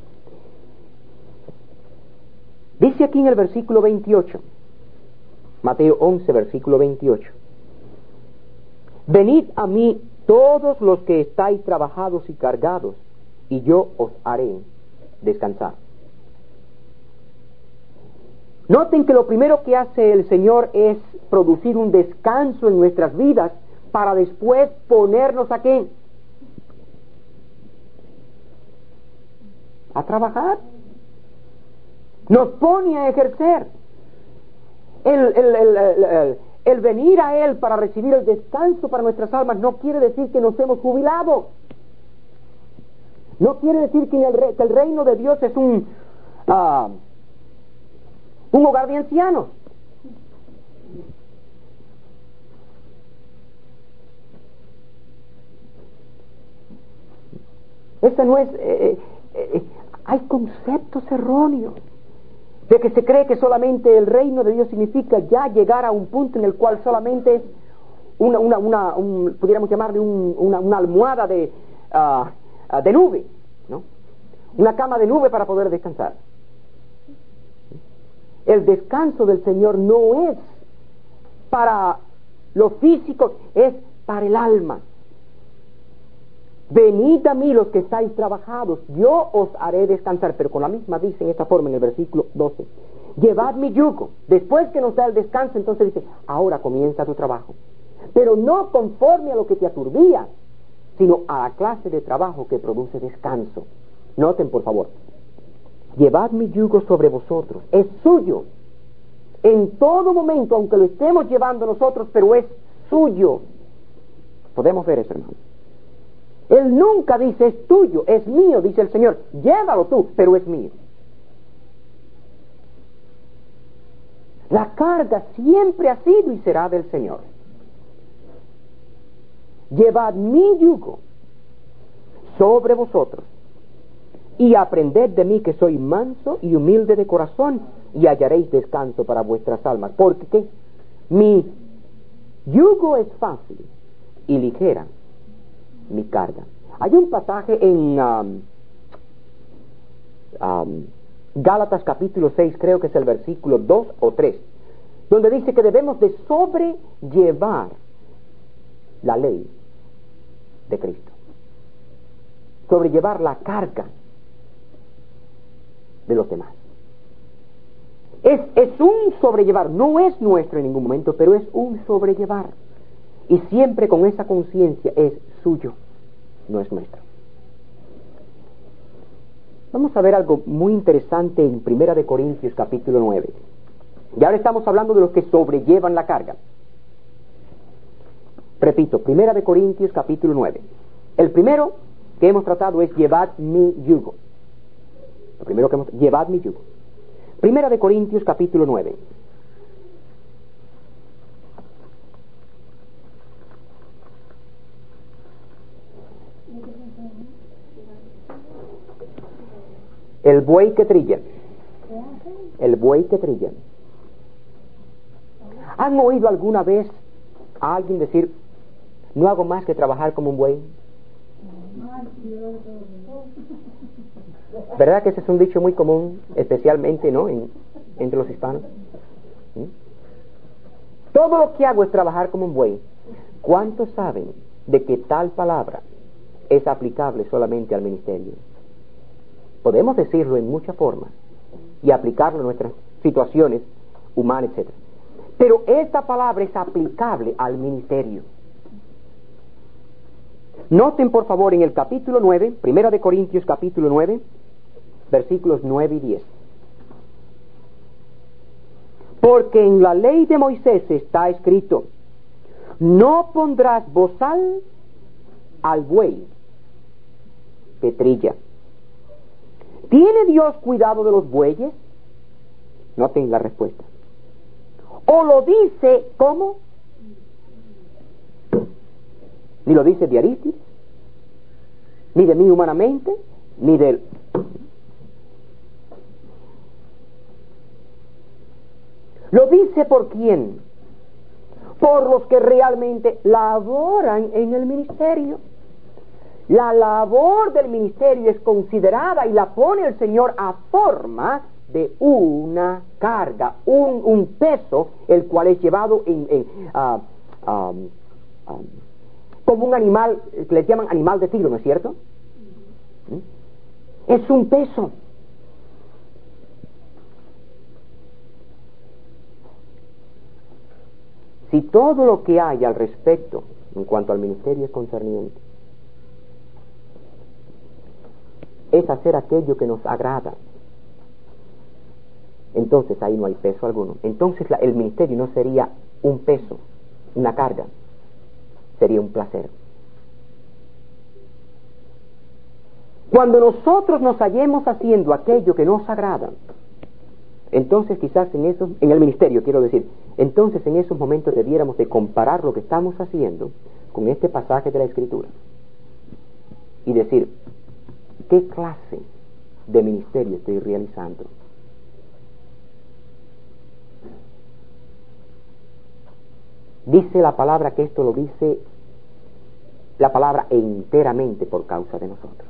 Dice aquí en el versículo veintiocho, Mateo once, versículo veintiocho: venid a mí todos los que estáis trabajados y cargados, y yo os haré descansar. Noten que lo primero que hace el Señor es producir un descanso en nuestras vidas para después ponernos a ¿qué? A trabajar. Nos pone a ejercer. El, el, el, el, el, el venir a Él para recibir el descanso para nuestras almas no quiere decir que nos hemos jubilado. No quiere decir que el, re, que el reino de Dios es un, uh, un hogar de ancianos. Ese no es... Eh, eh, hay conceptos erróneos de que se cree que solamente el reino de Dios significa ya llegar a un punto en el cual solamente es una, una, una un, pudiéramos llamarle un, una, una almohada de, uh, uh, de nube, ¿no? Una cama de nube para poder descansar. El descanso del Señor no es para lo físico, es para el alma. Venid a mí los que estáis trabajados, yo os haré descansar. Pero con la misma dice en esta forma en el versículo doce: llevad mi yugo. Después que nos da el descanso, entonces dice: ahora comienza tu trabajo. Pero no conforme a lo que te aturdía, sino a la clase de trabajo que produce descanso. Noten por favor: llevad mi yugo sobre vosotros. Es suyo. En todo momento, aunque lo estemos llevando nosotros, pero es suyo. Podemos ver eso, hermano. Él nunca dice es tuyo, es mío, dice el Señor. Llévalo tú, pero es mío. La carga siempre ha sido y será del Señor. llevad mi yugo sobre vosotros y aprended de mí, que soy manso y humilde de corazón, y hallaréis descanso para vuestras almas, porque ¿qué? Mi yugo es fácil y ligera mi carga. Hay un pasaje en um, um, Gálatas capítulo seis, creo que es el versículo dos o tres, donde dice que debemos de sobrellevar la ley de Cristo, sobrellevar la carga de los demás. Es, es un sobrellevar, no es nuestro en ningún momento, pero es un sobrellevar, y siempre con esa conciencia es suyo, no es nuestro. Vamos a ver algo muy interesante en Primera de Corintios capítulo nueve. Y ahora estamos hablando de los que sobrellevan la carga. Repito, Primera de Corintios capítulo nueve. El primero que hemos tratado es llevad mi yugo. Lo primero que hemos llevad mi yugo. Primera de Corintios capítulo nueve. El buey que trilla. El buey que trilla. ¿Han oído alguna vez a alguien decir, no hago más que trabajar como un buey? ¿Verdad que ese es un dicho muy común, especialmente, ¿no?, en, entre los hispanos? ¿Mm? Todo lo que hago es trabajar como un buey. ¿Cuántos saben de que tal palabra es aplicable solamente al ministerio? Podemos decirlo en muchas formas y aplicarlo en nuestras situaciones humanas, etcétera. Pero esta palabra es aplicable al ministerio. Noten por favor en el capítulo nueve, Primera de Corintios capítulo nueve, versículos nueve y diez. Porque en la ley de Moisés está escrito, no pondrás bozal al buey que trilla. ¿Tiene Dios cuidado de los bueyes? Noten la respuesta. ¿O lo dice cómo? Ni lo dice de Arístides, ni de mí humanamente, ni de él. ¿Lo dice por quién? Por los que realmente laboran en el ministerio. La labor del ministerio es considerada y la pone el Señor a forma de una carga, un, un peso, el cual es llevado en, en, uh, um, um, como un animal, que les llaman animal de tiro, ¿no es cierto? ¿Mm? Es un peso. Si todo lo que hay al respecto en cuanto al ministerio es concerniente es hacer aquello que nos agrada, entonces ahí no hay peso alguno. Entonces la, el ministerio no sería un peso, una carga, sería un placer. Cuando nosotros nos hallemos haciendo aquello que nos agrada, entonces quizás en esos, en el ministerio quiero decir, entonces en esos momentos debiéramos de comparar lo que estamos haciendo con este pasaje de la Escritura y decir, ¿qué clase de ministerio estoy realizando? Dice la palabra que esto lo dice la palabra enteramente por causa de nosotros.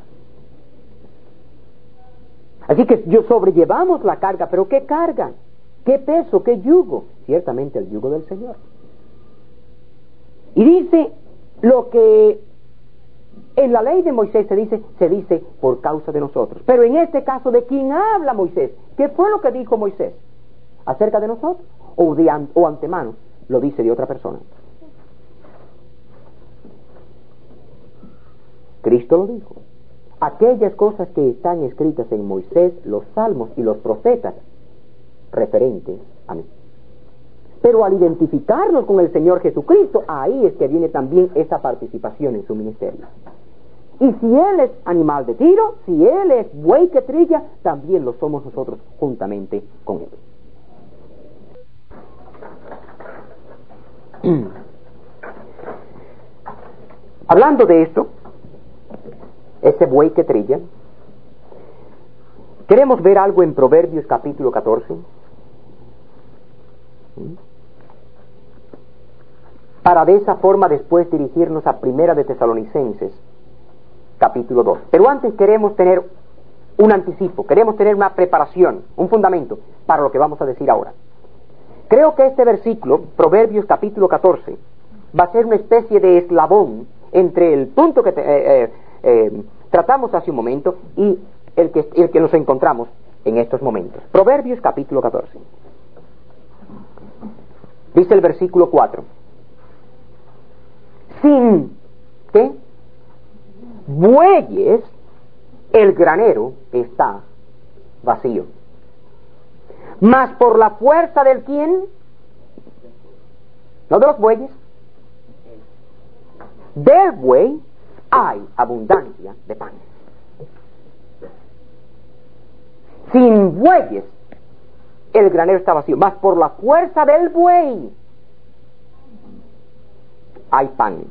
Así que yo sobrellevamos la carga, pero ¿qué carga? ¿Qué peso? ¿Qué yugo? Ciertamente el yugo del Señor. Y dice lo que en la ley de Moisés se dice, se dice por causa de nosotros. Pero en este caso, ¿de quién habla Moisés? ¿Qué fue lo que dijo Moisés? ¿Acerca de nosotros? ¿O de an, o antemano lo dice de otra persona? Cristo lo dijo. Aquellas cosas que están escritas en Moisés, los salmos y los profetas, referentes a mí. Pero al identificarnos con el Señor Jesucristo, ahí es que viene también esa participación en su ministerio. Y si Él es animal de tiro, si Él es buey que trilla, también lo somos nosotros juntamente con Él. Hablando de esto, ese buey que trilla, queremos ver algo en Proverbios capítulo catorce. Para de esa forma después dirigirnos a Primera de Tesalonicenses capítulo dos. Pero antes queremos tener un anticipo, queremos tener una preparación, un fundamento para lo que vamos a decir ahora. Creo que este versículo, Proverbios capítulo catorce, va a ser una especie de eslabón entre el punto que te, eh, eh, eh, tratamos hace un momento y el que, el que nos encontramos en estos momentos. Proverbios capítulo catorce. Dice el versículo cuatro. Sin, ¿qué? bueyes, el granero está vacío. Mas por la fuerza del quién, no de los bueyes, del buey hay abundancia de pan. Sin bueyes, el granero está vacío. Mas por la fuerza del buey hay pan.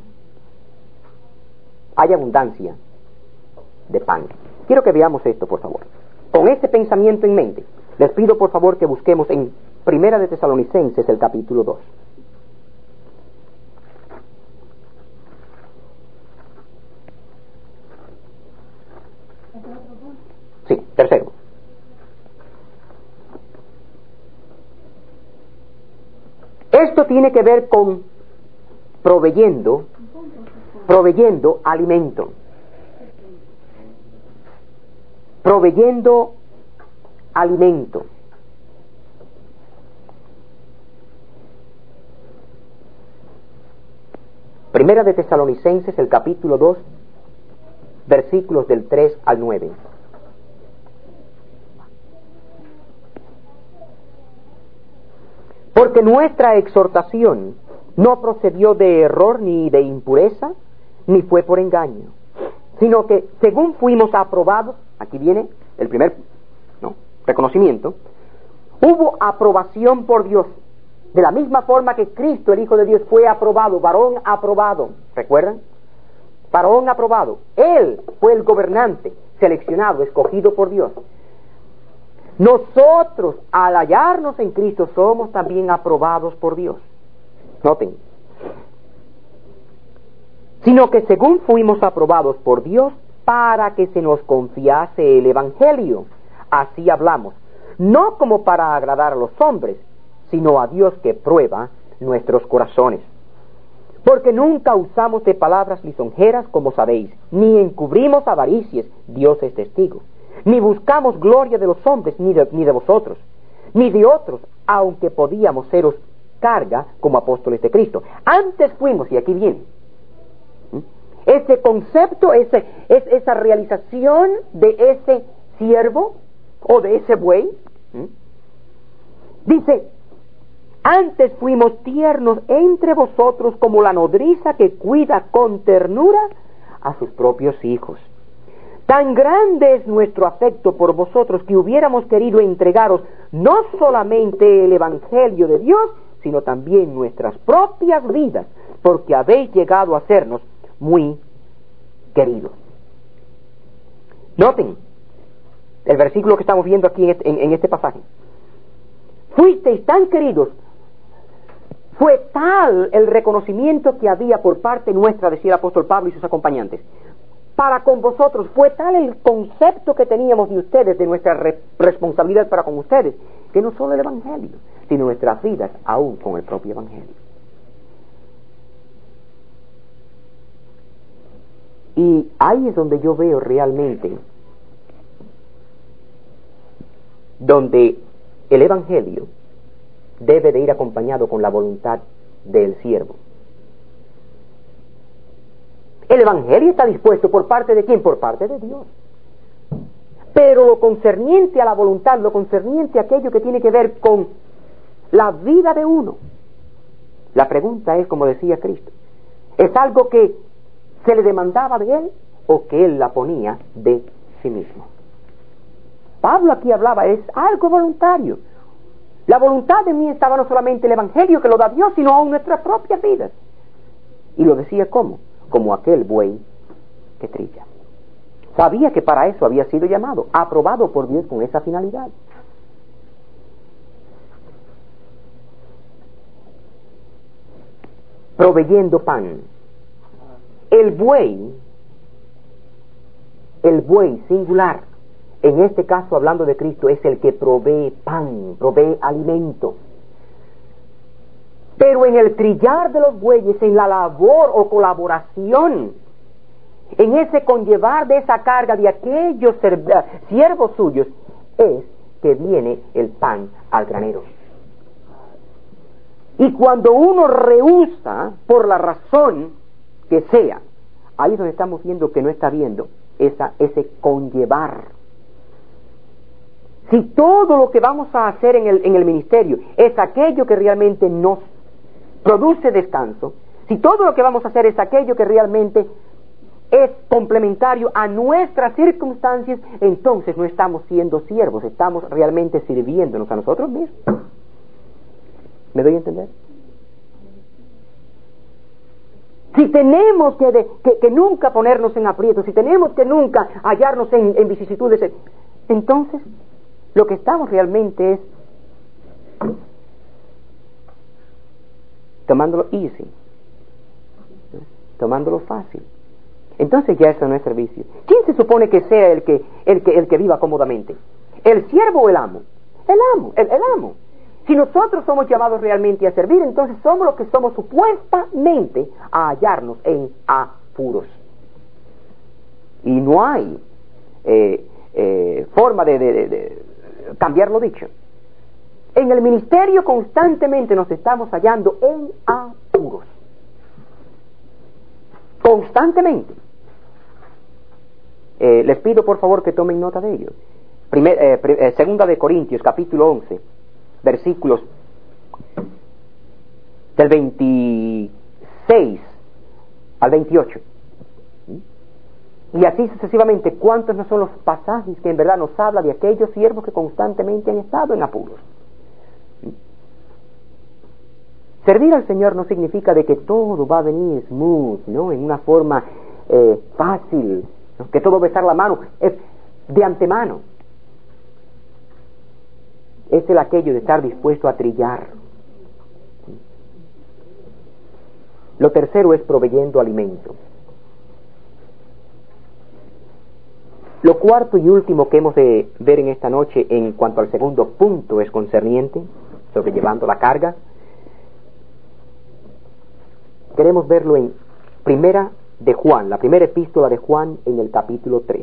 Hay abundancia de pan. Quiero que veamos esto, por favor. Con este pensamiento en mente, les pido por favor que busquemos en Primera de Tesalonicenses el capítulo dos. Sí, tercero. Esto tiene que ver con proveyendo, proveyendo alimento. Proveyendo alimento. Primera de Tesalonicenses, el capítulo dos, versículos del tres al nueve. Porque nuestra exhortación no procedió de error ni de impureza, ni fue por engaño, sino que según fuimos aprobados, aquí viene el primer ¿no? reconocimiento, hubo aprobación por Dios, de la misma forma que Cristo, el Hijo de Dios, fue aprobado, varón aprobado, ¿recuerdan? Varón aprobado, Él fue el gobernante, seleccionado, escogido por Dios. Nosotros, al hallarnos en Cristo, somos también aprobados por Dios. Noten. Sino que según fuimos aprobados por Dios, para que se nos confiase el Evangelio, así hablamos, no como para agradar a los hombres, sino a Dios que prueba nuestros corazones. Porque nunca usamos de palabras lisonjeras, como sabéis, ni encubrimos avaricias, Dios es testigo. Ni buscamos gloria de los hombres, ni de, ni de vosotros, ni de otros, aunque podíamos seros carga como apóstoles de Cristo. Antes fuimos, y aquí viene, ¿Mm? ese concepto, ese, es, esa realización de ese siervo, o de ese buey, ¿Mm? dice, antes fuimos tiernos entre vosotros como la nodriza que cuida con ternura a sus propios hijos. Tan grande es nuestro afecto por vosotros que hubiéramos querido entregaros no solamente el Evangelio de Dios, sino también nuestras propias vidas, porque habéis llegado a sernos muy queridos. Noten el versículo que estamos viendo aquí en este, en, en este pasaje. Fuisteis tan queridos, fue tal el reconocimiento que había por parte nuestra, decía el apóstol Pablo y sus acompañantes, para con vosotros, fue tal el concepto que teníamos de ustedes, de nuestra re- responsabilidad para con ustedes, que no solo el Evangelio, sino nuestras vidas aún con el propio Evangelio. Y ahí es donde yo veo realmente donde el Evangelio debe de ir acompañado con la voluntad del siervo. El Evangelio está dispuesto por parte de ¿quién? Por parte de Dios. Pero lo concerniente a la voluntad, lo concerniente a aquello que tiene que ver con la vida de uno, la pregunta es, como decía Cristo, ¿es algo que se le demandaba de él o que él la ponía de sí mismo? Pablo aquí hablaba, es algo voluntario. La voluntad de mí estaba no solamente el Evangelio que lo da Dios, sino aún nuestras propias vidas. Y lo decía ¿cómo? como aquel buey que trilla. Sabía que para eso había sido llamado, aprobado por Dios con esa finalidad. Proveyendo pan. El buey, el buey singular, en este caso hablando de Cristo, es el que provee pan, provee alimento. Pero en el trillar de los bueyes, en la labor o colaboración, en ese conllevar de esa carga de aquellos siervos suyos, es que viene el pan al granero. Y cuando uno rehúsa, por la razón que sea, ahí es donde estamos viendo que no está viendo esa, ese conllevar. Si todo lo que vamos a hacer en el, en el ministerio es aquello que realmente nos produce descanso, si todo lo que vamos a hacer es aquello que realmente es complementario a nuestras circunstancias, entonces no estamos siendo siervos, estamos realmente sirviéndonos a nosotros mismos. ¿Me doy a entender? Si tenemos que, de, que, que nunca ponernos en aprietos, si tenemos que nunca hallarnos en, en vicisitudes, entonces lo que estamos realmente es tomándolo easy, tomándolo fácil. Entonces ya eso no es servicio. ¿Quién se supone que sea el que, el que, el que viva cómodamente? ¿El siervo o el amo? El amo, el, el amo. Si nosotros somos llamados realmente a servir, entonces somos los que somos supuestamente a hallarnos en apuros. Y no hay eh, eh, forma de, de, de, de cambiar lo dicho. En el ministerio constantemente nos estamos hallando en apuros. Constantemente. Eh, les pido por favor que tomen nota de ello. Primer, eh, eh, segunda de Corintios, capítulo once, versículos del veintiséis al veintiocho. Y así sucesivamente, ¿cuántos no son los pasajes que en verdad nos habla de aquellos siervos que constantemente han estado en apuros? Servir al Señor no significa de que todo va a venir smooth, ¿no? En una forma eh, fácil, ¿no? Que todo besar la mano, es de antemano. Es el aquello de estar dispuesto a trillar. Lo tercero es proveyendo alimento. Lo cuarto y último que hemos de ver en esta noche en cuanto al segundo punto es concerniente, sobrellevando la carga. Queremos verlo en Primera de Juan, la primera epístola de Juan en el capítulo tres.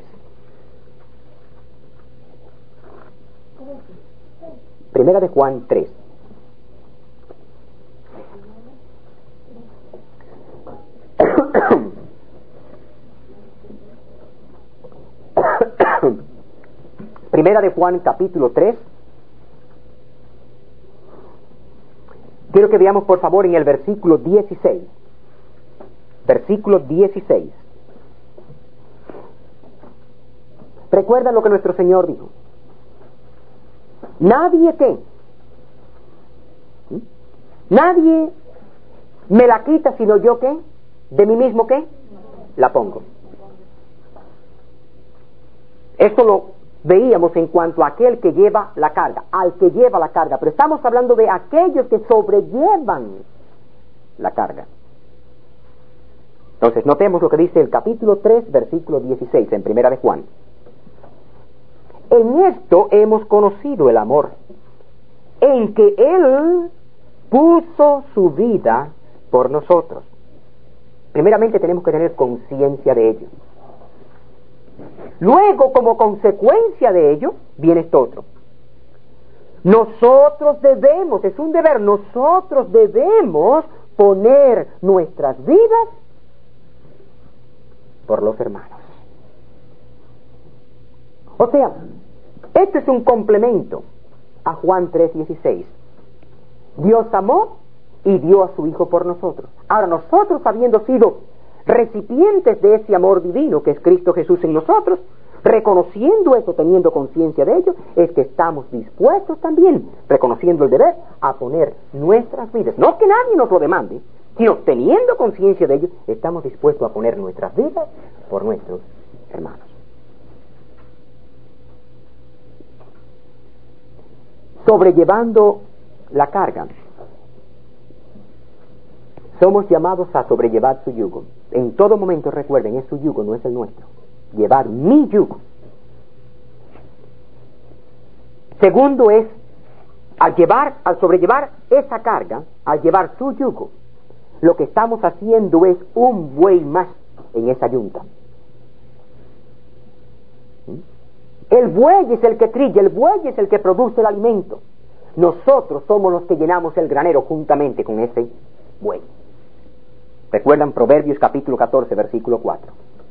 Primera de Juan tres. Primera de Juan capítulo tres. Quiero que veamos por favor en el versículo dieciséis. Versículo dieciséis. Recuerda lo que nuestro Señor dijo. Nadie que ¿Mm? Nadie me la quita sino yo que de mí mismo que la pongo. Esto lo veíamos en cuanto a aquel que lleva la carga, al que lleva la carga, pero estamos hablando de aquellos que sobrellevan la carga. Entonces notemos lo que dice el capítulo tres versículo dieciséis en Primera de Juan. En esto hemos conocido el amor, en que Él puso su vida por nosotros. Primeramente tenemos que tener conciencia de ello. Luego, como consecuencia de ello, viene esto otro. Nosotros debemos, es un deber, nosotros debemos poner nuestras vidas por los hermanos. O sea, esto es un complemento a Juan tres dieciséis. Dios amó y dio a su Hijo por nosotros. Ahora nosotros, habiendo sido recipientes de ese amor divino que es Cristo Jesús en nosotros, reconociendo eso, teniendo conciencia de ello, es que estamos dispuestos también, reconociendo el deber, a poner nuestras vidas. No que nadie nos lo demande, sino teniendo conciencia de ello, estamos dispuestos a poner nuestras vidas por nuestros hermanos. Sobrellevando la carga. Somos llamados a sobrellevar su yugo. En todo momento recuerden, es su yugo, no es el nuestro. Llevar mi yugo. Segundo es, al llevar, al sobrellevar esa carga, al llevar su yugo, lo que estamos haciendo es un buey más en esa yunta. El buey es el que trilla, el buey es el que produce el alimento. Nosotros somos los que llenamos el granero juntamente con ese buey. ¿Recuerdan Proverbios capítulo catorce, versículo cuatro?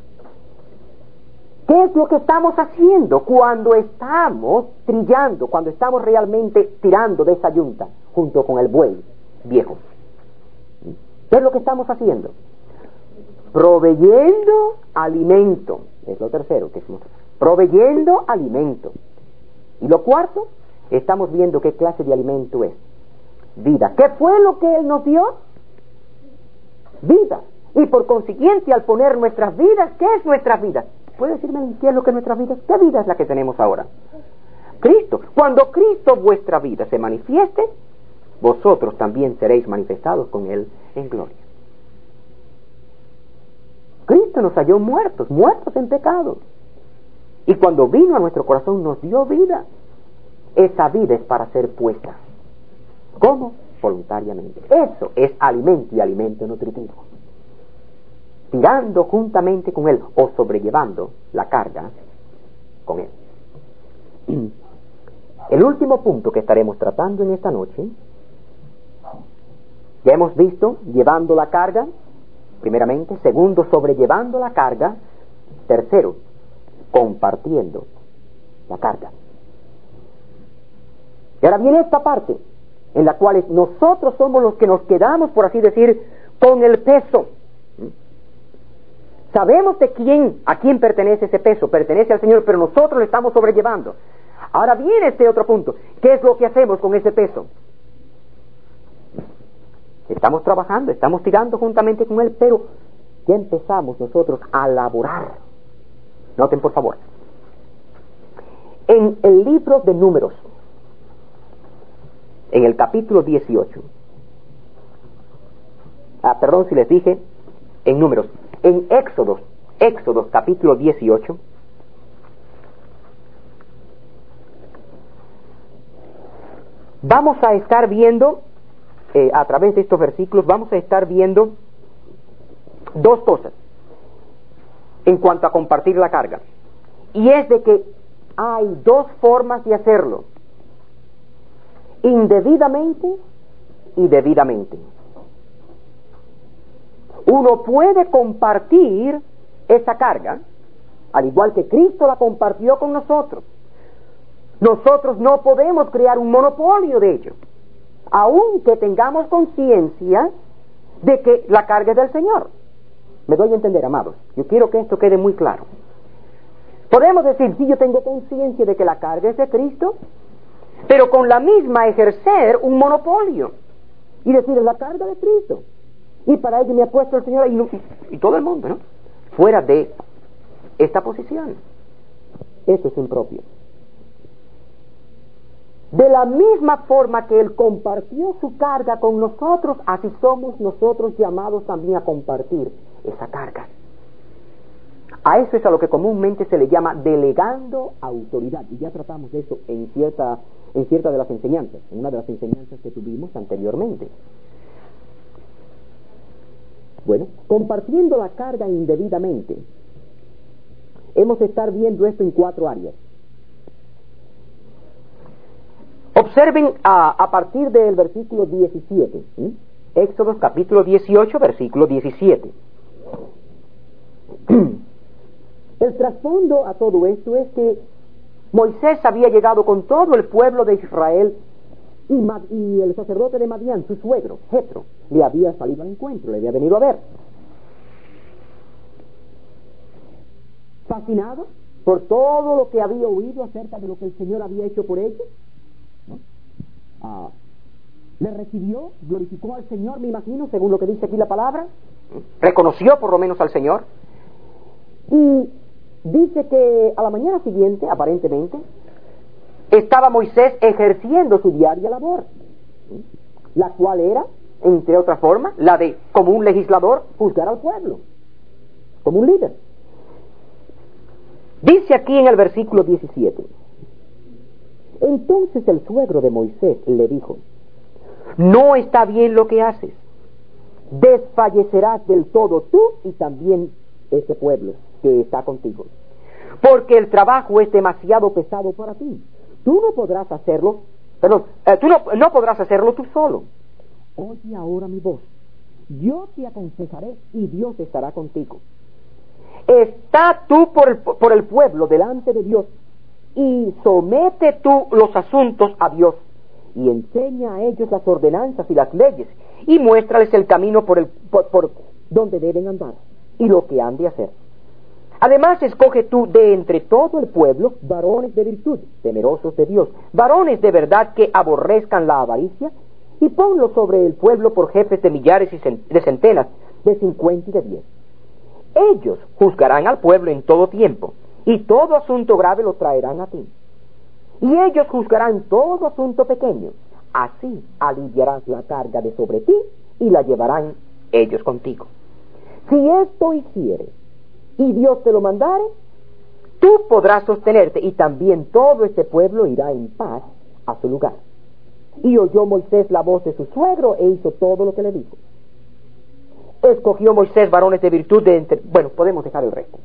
¿Qué es lo que estamos haciendo cuando estamos trillando, cuando estamos realmente tirando de esa yunta junto con el buey viejo? ¿Qué es lo que estamos haciendo? Proveyendo alimento. Es lo tercero que es proveyendo alimento. Y lo cuarto, estamos viendo qué clase de alimento es. Vida. ¿Qué fue lo que Él nos dio? Vida. Y por consiguiente, al poner nuestras vidas, ¿qué es nuestras vidas? ¿Puede decirme qué es lo que es nuestras vidas? ¿Qué vida es la que tenemos ahora? Cristo. Cuando Cristo vuestra vida se manifieste, vosotros también seréis manifestados con Él en gloria. Cristo nos halló muertos, muertos en pecado. Y cuando vino a nuestro corazón nos dio vida. Esa vida es para ser puesta. ¿Cómo? Voluntariamente. Eso es alimento y alimento nutritivo. Tirando juntamente con Él o sobrellevando la carga con Él. El último punto que estaremos tratando en esta noche, ya hemos visto llevando la carga, primeramente. Segundo, sobrellevando la carga. Tercero, compartiendo la carga. Y ahora viene esta parte en la cual nosotros somos los que nos quedamos, por así decir, con el peso. Sabemos de quién, a quién pertenece ese peso, pertenece al Señor, pero nosotros lo estamos sobrellevando. Ahora viene este otro punto. ¿Qué es lo que hacemos con ese peso? Estamos trabajando, estamos tirando juntamente con Él, pero ya empezamos nosotros a laborar. Noten por favor. En el libro de Números, en el capítulo dieciocho, ah, perdón si les dije, en Números, en Éxodos, Éxodos capítulo dieciocho, vamos a estar viendo, eh, a través de estos versículos, vamos a estar viendo dos cosas en cuanto a compartir la carga. Y es de que hay dos formas de hacerlo: indebidamente y debidamente. Uno puede compartir esa carga, al igual que Cristo la compartió con nosotros. Nosotros no podemos crear un monopolio de ello, aunque tengamos conciencia de que la carga es del Señor. Me doy a entender, amados. Yo quiero que esto quede muy claro. Podemos decir, sí, yo tengo conciencia de que la carga es de Cristo, pero con la misma ejercer un monopolio y decir, es la carga de Cristo, y para ello me ha puesto el Señor, y, no, y todo el mundo, ¿no?, fuera de esta posición. Eso es impropio. De la misma forma que Él compartió su carga con nosotros, así somos nosotros llamados también a compartir esa carga. A eso es a lo que comúnmente se le llama delegando autoridad, y ya tratamos de eso en cierta, en cierta de las enseñanzas, en una de las enseñanzas que tuvimos anteriormente. Bueno, compartiendo la carga indebidamente, hemos de estar viendo esto en cuatro áreas. Observen a, a partir del versículo diecisiete, ¿sí? Éxodo capítulo dieciocho, versículo diecisiete. El trasfondo a todo esto es que Moisés había llegado con todo el pueblo de Israel y, y el sacerdote de Madián, su suegro, Jetro, le había salido al encuentro, le había venido a ver. Fascinado por todo lo que había oído acerca de lo que el Señor había hecho por ellos, ¿no? Ah, le recibió, glorificó al Señor, me imagino, según lo que dice aquí la palabra, reconoció por lo menos al Señor, y dice que a la mañana siguiente, aparentemente, estaba Moisés ejerciendo su diaria labor, la cual era, entre otras formas, la de, como un legislador, juzgar al pueblo, como un líder. Dice aquí en el versículo diecisiete, entonces el suegro de Moisés le dijo, no está bien lo que haces, desfallecerás del todo tú y también ese pueblo que está contigo, porque el trabajo es demasiado pesado para ti. Tú no podrás hacerlo, perdón, eh, tú no, no podrás hacerlo tú solo. Oye ahora mi voz, yo te aconsejaré y Dios estará contigo. Está tú por el, por el pueblo delante de Dios y somete tú los asuntos a Dios y enseña a ellos las ordenanzas y las leyes y muéstrales el camino por, el, por, por donde deben andar y lo que han de hacer. Además, escoge tú de entre todo el pueblo varones de virtud, temerosos de Dios, varones de verdad que aborrezcan la avaricia, y ponlos sobre el pueblo por jefes de millares y de centenas, de cincuenta y de diez. Ellos juzgarán al pueblo en todo tiempo, y todo asunto grave lo traerán a ti. Y ellos juzgarán todo asunto pequeño. Así aliviarás la carga de sobre ti, y la llevarán ellos contigo. Si esto hicieres, y Dios te lo mandare, tú podrás sostenerte, y también todo este pueblo irá en paz a su lugar. Y oyó Moisés la voz de su suegro, e hizo todo lo que le dijo. Escogió Moisés varones de virtud de entre... Bueno, podemos dejar el resto.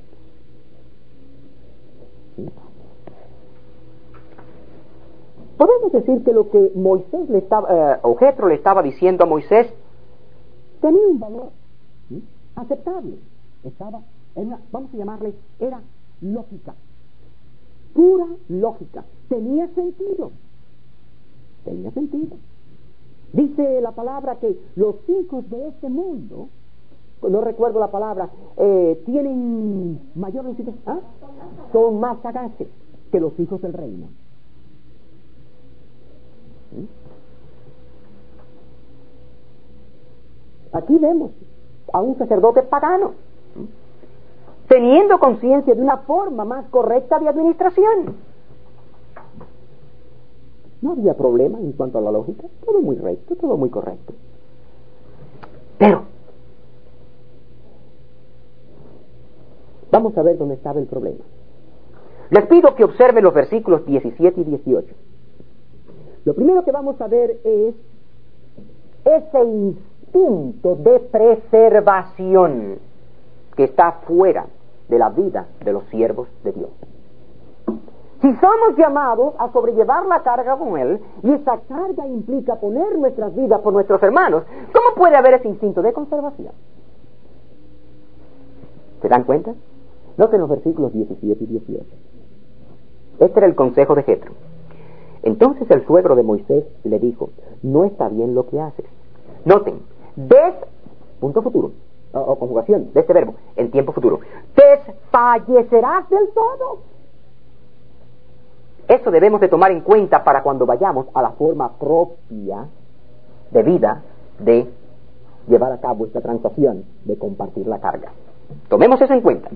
Podemos decir que lo que Moisés le estaba, eh, o Jetro le estaba diciendo a Moisés, tenía un valor ¿sí? aceptable. Estaba Era, vamos a llamarle, era lógica, pura lógica, tenía sentido, tenía sentido. Dice la palabra que los hijos de este mundo, no recuerdo la palabra, eh, tienen mayor inteligencia, ¿ah? son más sagaces que los hijos del reino. ¿Sí? Aquí vemos a un sacerdote pagano teniendo conciencia de una forma más correcta de administración. No había problema en cuanto a la lógica, todo muy recto, todo muy correcto. Pero vamos a ver dónde estaba el problema. Les pido que observen los versículos diecisiete y dieciocho. Lo primero que vamos a ver es ese instinto de preservación que está fuera de la vida de los siervos de Dios. Si somos llamados a sobrellevar la carga con Él, y esa carga implica poner nuestras vidas por nuestros hermanos, ¿cómo puede haber ese instinto de conservación? ¿Se dan cuenta? Noten los versículos diecisiete y dieciocho. Este era el consejo de Jetro. Entonces el suegro de Moisés le dijo, no está bien lo que haces. Noten, des, punto futuro, o, o conjugación de este verbo, en tiempo futuro, desfallecerás del todo. Eso debemos de tomar en cuenta para cuando vayamos a la forma propia de vida de llevar a cabo esta transacción de compartir la carga. Tomemos eso en cuenta.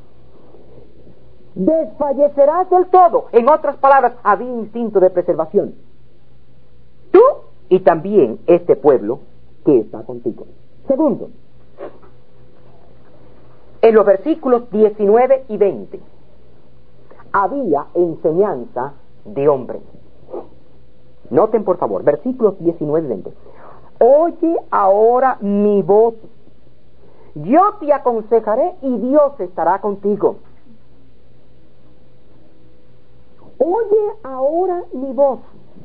Desfallecerás del todo. En otras palabras, había instinto de preservación. Tú y también este pueblo que está contigo. Segundo, en los versículos diecinueve y veinte había enseñanza de hombre. Noten por favor, versículos diecinueve y veinte. Oye ahora mi voz, yo te aconsejaré y Dios estará contigo. Oye ahora mi voz.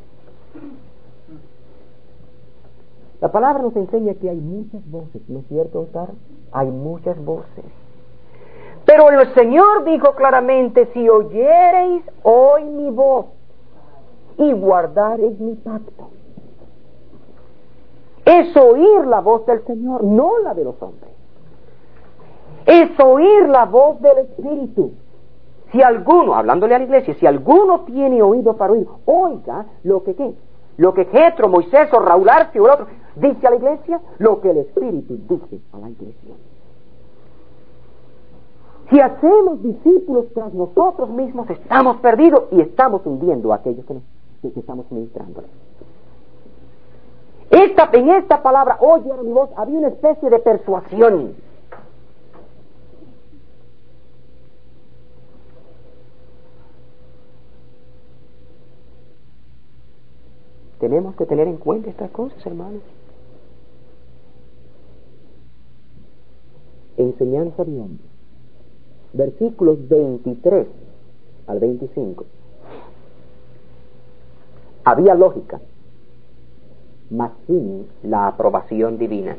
La palabra nos enseña que hay muchas voces, ¿no es cierto, Oscar? Hay muchas voces. Pero el Señor dijo claramente, si oyereis hoy mi voz y guardareis mi pacto. Es oír la voz del Señor, no la de los hombres. Es oír la voz del Espíritu. Si alguno, hablándole a la iglesia, si alguno tiene oído para oír, oiga lo que ¿qué? lo que Jetro, Moisés o Raúl Arce o el otro dice a la iglesia, lo que el Espíritu dice a la iglesia. Si hacemos discípulos tras nosotros mismos, estamos perdidos y estamos hundiendo a aquellos que, nos, que estamos ministrando. Esta, en esta palabra, oye mi voz, había una especie de persuasión. Tenemos que tener en cuenta estas cosas, hermanos. Enseñanza de hombre. Versículos veintitrés al veinticinco. Había lógica, mas sin la aprobación divina.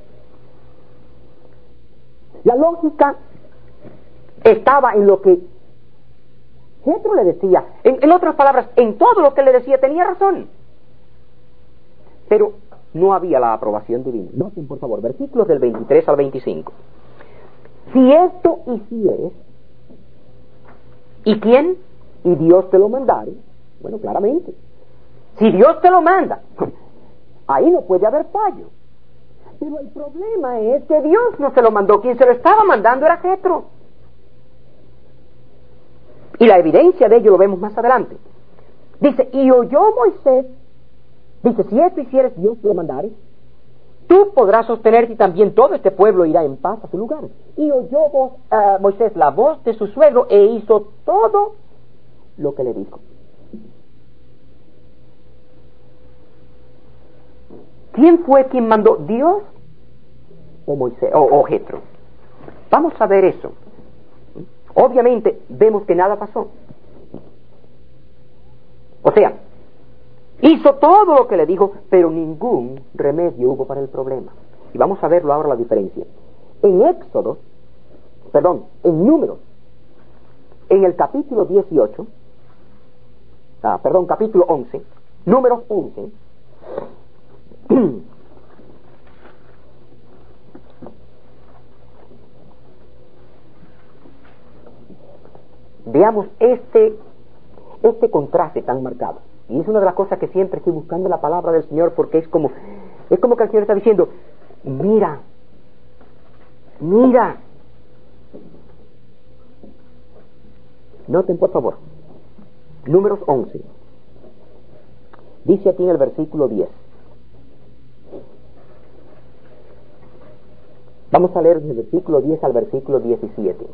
La lógica estaba en lo que Jetro le decía. En, en otras palabras, en todo lo que le decía tenía razón. Pero no había la aprobación divina. Noten, por favor, versículos del veintitrés al veinticinco. Si esto hicieres, ¿y quién? Y Dios te lo mandare. Bueno, claramente. Si Dios te lo manda, ahí no puede haber fallo. Pero el problema es que Dios no se lo mandó. Quien se lo estaba mandando era Jetro. Y la evidencia de ello lo vemos más adelante. Dice, y oyó Moisés, dice, si esto hicieres, Dios te lo mandare, tú podrás sostenerte y también todo este pueblo irá en paz a su lugar. Y oyó vos, uh, Moisés la voz de su suegro e hizo todo lo que le dijo. ¿Quién fue quien mandó? ¿Dios o Moisés o, o Jetro? Vamos a ver eso. Obviamente vemos que nada pasó. O sea, hizo todo lo que le dijo, pero ningún remedio hubo para el problema. Y vamos a verlo ahora la diferencia. En Éxodo, perdón, en Números, en el capítulo dieciocho, ah, perdón, capítulo once, Números once, veamos este, este contraste tan marcado. Y es una de las cosas que siempre estoy buscando en la palabra del Señor, porque es como, es como que el Señor está diciendo, mira, mira. Noten por favor, Números once. Dice aquí en el versículo diez. Vamos a leer desde el versículo diez al versículo diecisiete.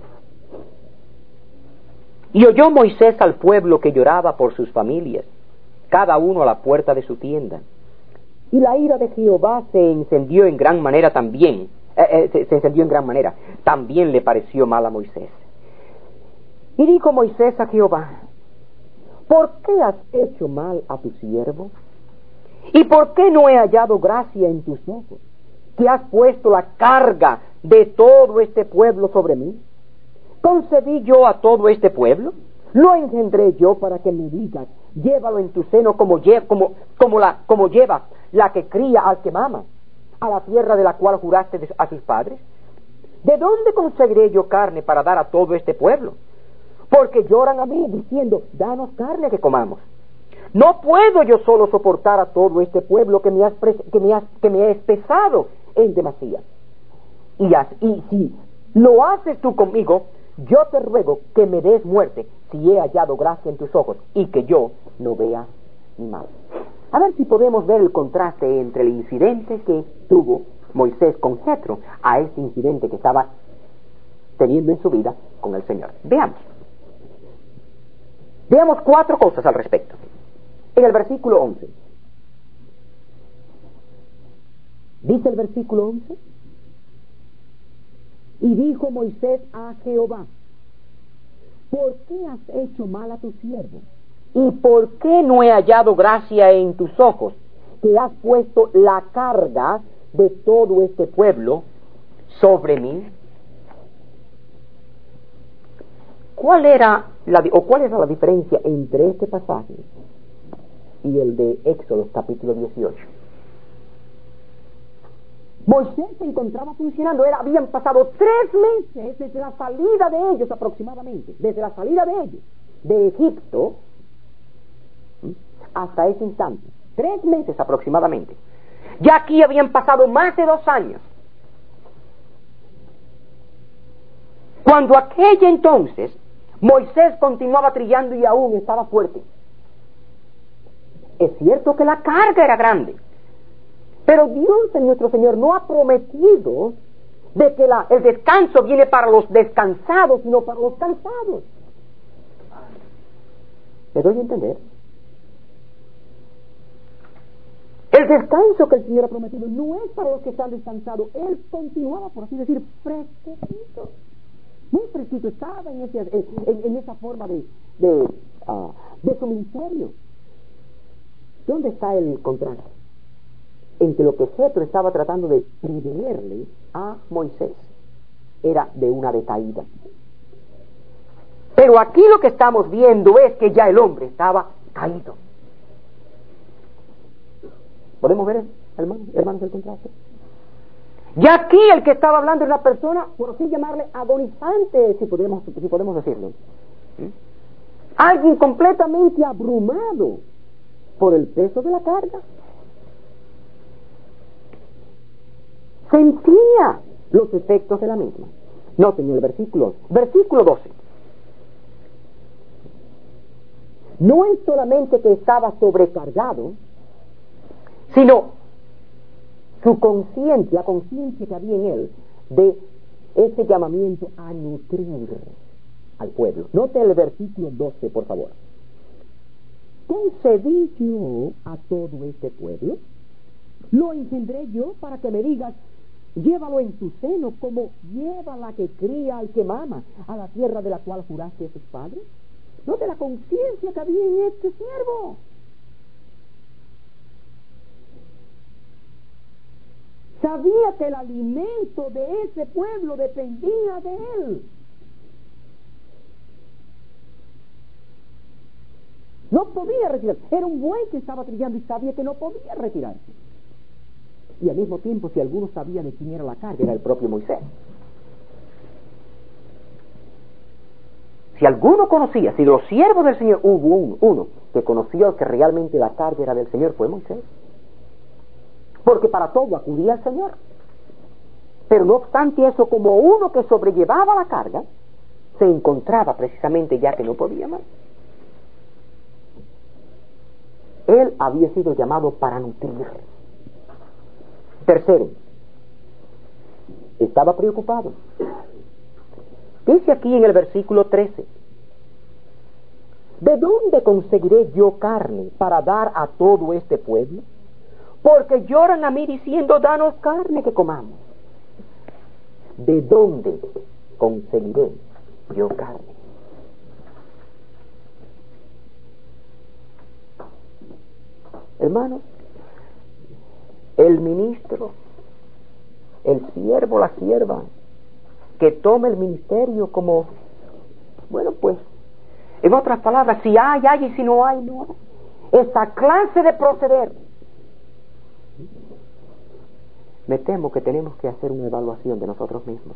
Y oyó Moisés al pueblo que lloraba por sus familias, cada uno a la puerta de su tienda. Y la ira de Jehová se encendió en gran manera también, eh, eh, se, se encendió en gran manera, también le pareció mal a Moisés. Y dijo Moisés a Jehová, ¿por qué has hecho mal a tu siervo? ¿Y por qué no he hallado gracia en tus ojos, que has puesto la carga de todo este pueblo sobre mí? ¿Concebí yo a todo este pueblo? ¿Lo engendré yo para que me digas, llévalo en tu seno como, lle- como, como, la, como lleva la que cría al que mama, a la tierra de la cual juraste de, a sus padres? ¿De dónde conseguiré yo carne para dar a todo este pueblo? Porque lloran a mí diciendo, danos carne que comamos. No puedo yo solo soportar a todo este pueblo que me, has pres- que me, has, que me es pesado en demasía. Y, as- y si lo haces tú conmigo, yo te ruego que me des muerte si he hallado gracia en tus ojos y que yo no vea mi mal. A ver si podemos ver el contraste entre el incidente que tuvo Moisés con Jetro a este incidente que estaba teniendo en su vida con el Señor. Veamos. Veamos cuatro cosas al respecto. En el versículo once. Dice el versículo once. Y dijo Moisés a Jehová, ¿por qué has hecho mal a tu siervo? ¿Y por qué no he hallado gracia en tus ojos, que has puesto la carga de todo este pueblo sobre mí? ¿Cuál era la, o cuál era la diferencia entre este pasaje y el de Éxodo capítulo dieciocho? Moisés se encontraba funcionando, era, habían pasado tres meses desde la salida de ellos aproximadamente, desde la salida de ellos de Egipto hasta ese instante. tres meses aproximadamente. Ya aquí habían pasado más de dos años. Cuando aquella entonces Moisés continuaba trillando y aún estaba fuerte. Es cierto que la carga era grande, pero Dios, en nuestro Señor, no ha prometido de que la, el descanso viene para los descansados, sino para los cansados. ¿Me doy a entender? El descanso que el Señor ha prometido no es para los que están descansados. Él continuaba, por así decir, fresquecito. Muy fresquito estaba en, ese, en, en esa forma de, de, uh, de su ministerio. ¿Dónde está el contraste? En que lo que Jetro estaba tratando de preverle a Moisés era de una decaída. Pero aquí lo que estamos viendo es que ya el hombre estaba caído. ¿Podemos ver, hermanos, hermanos, el contraste? Ya aquí el que estaba hablando es una persona, por así llamarle, agonizante, si podemos, si podemos decirlo. ¿Mm? Alguien completamente abrumado por el peso de la carga. Sentía los efectos de la misma. Noten el versículo, versículo doce. No es solamente que estaba sobrecargado, sino su conciencia, la conciencia que había en él de ese llamamiento a nutrir al pueblo. Note el versículo doce, por favor. ¿Concedí yo a todo este pueblo? ¿Lo engendré yo para que me digas, llévalo en tu seno como lleva la que cría al que mama a la tierra de la cual juraste a sus padres? Note la conciencia que había en este siervo. Sabía que el alimento de ese pueblo dependía de él. No podía retirarse. Era un buey que estaba trillando y sabía que no podía retirarse. Y al mismo tiempo, si alguno sabía de quién era la carga, era el propio Moisés. Si alguno conocía, si de los siervos del Señor hubo uno, uno que conoció que realmente la carga era del Señor, fue Moisés. Porque para todo acudía al Señor. Pero no obstante eso, como uno que sobrellevaba la carga, se encontraba precisamente ya que no podía más. Él había sido llamado para nutrir. Tercero, estaba preocupado. Dice aquí en el versículo trece, ¿de dónde conseguiré yo carne para dar a todo este pueblo? Porque lloran a mí diciendo, danos carne que comamos. ¿De dónde conseguiré yo carne? Hermanos, el ministro, el siervo, la sierva, que tome el ministerio como, bueno, pues, en otras palabras, si hay, hay, y si no hay, no hay. Esa clase de proceder. Me temo que tenemos que hacer una evaluación de nosotros mismos.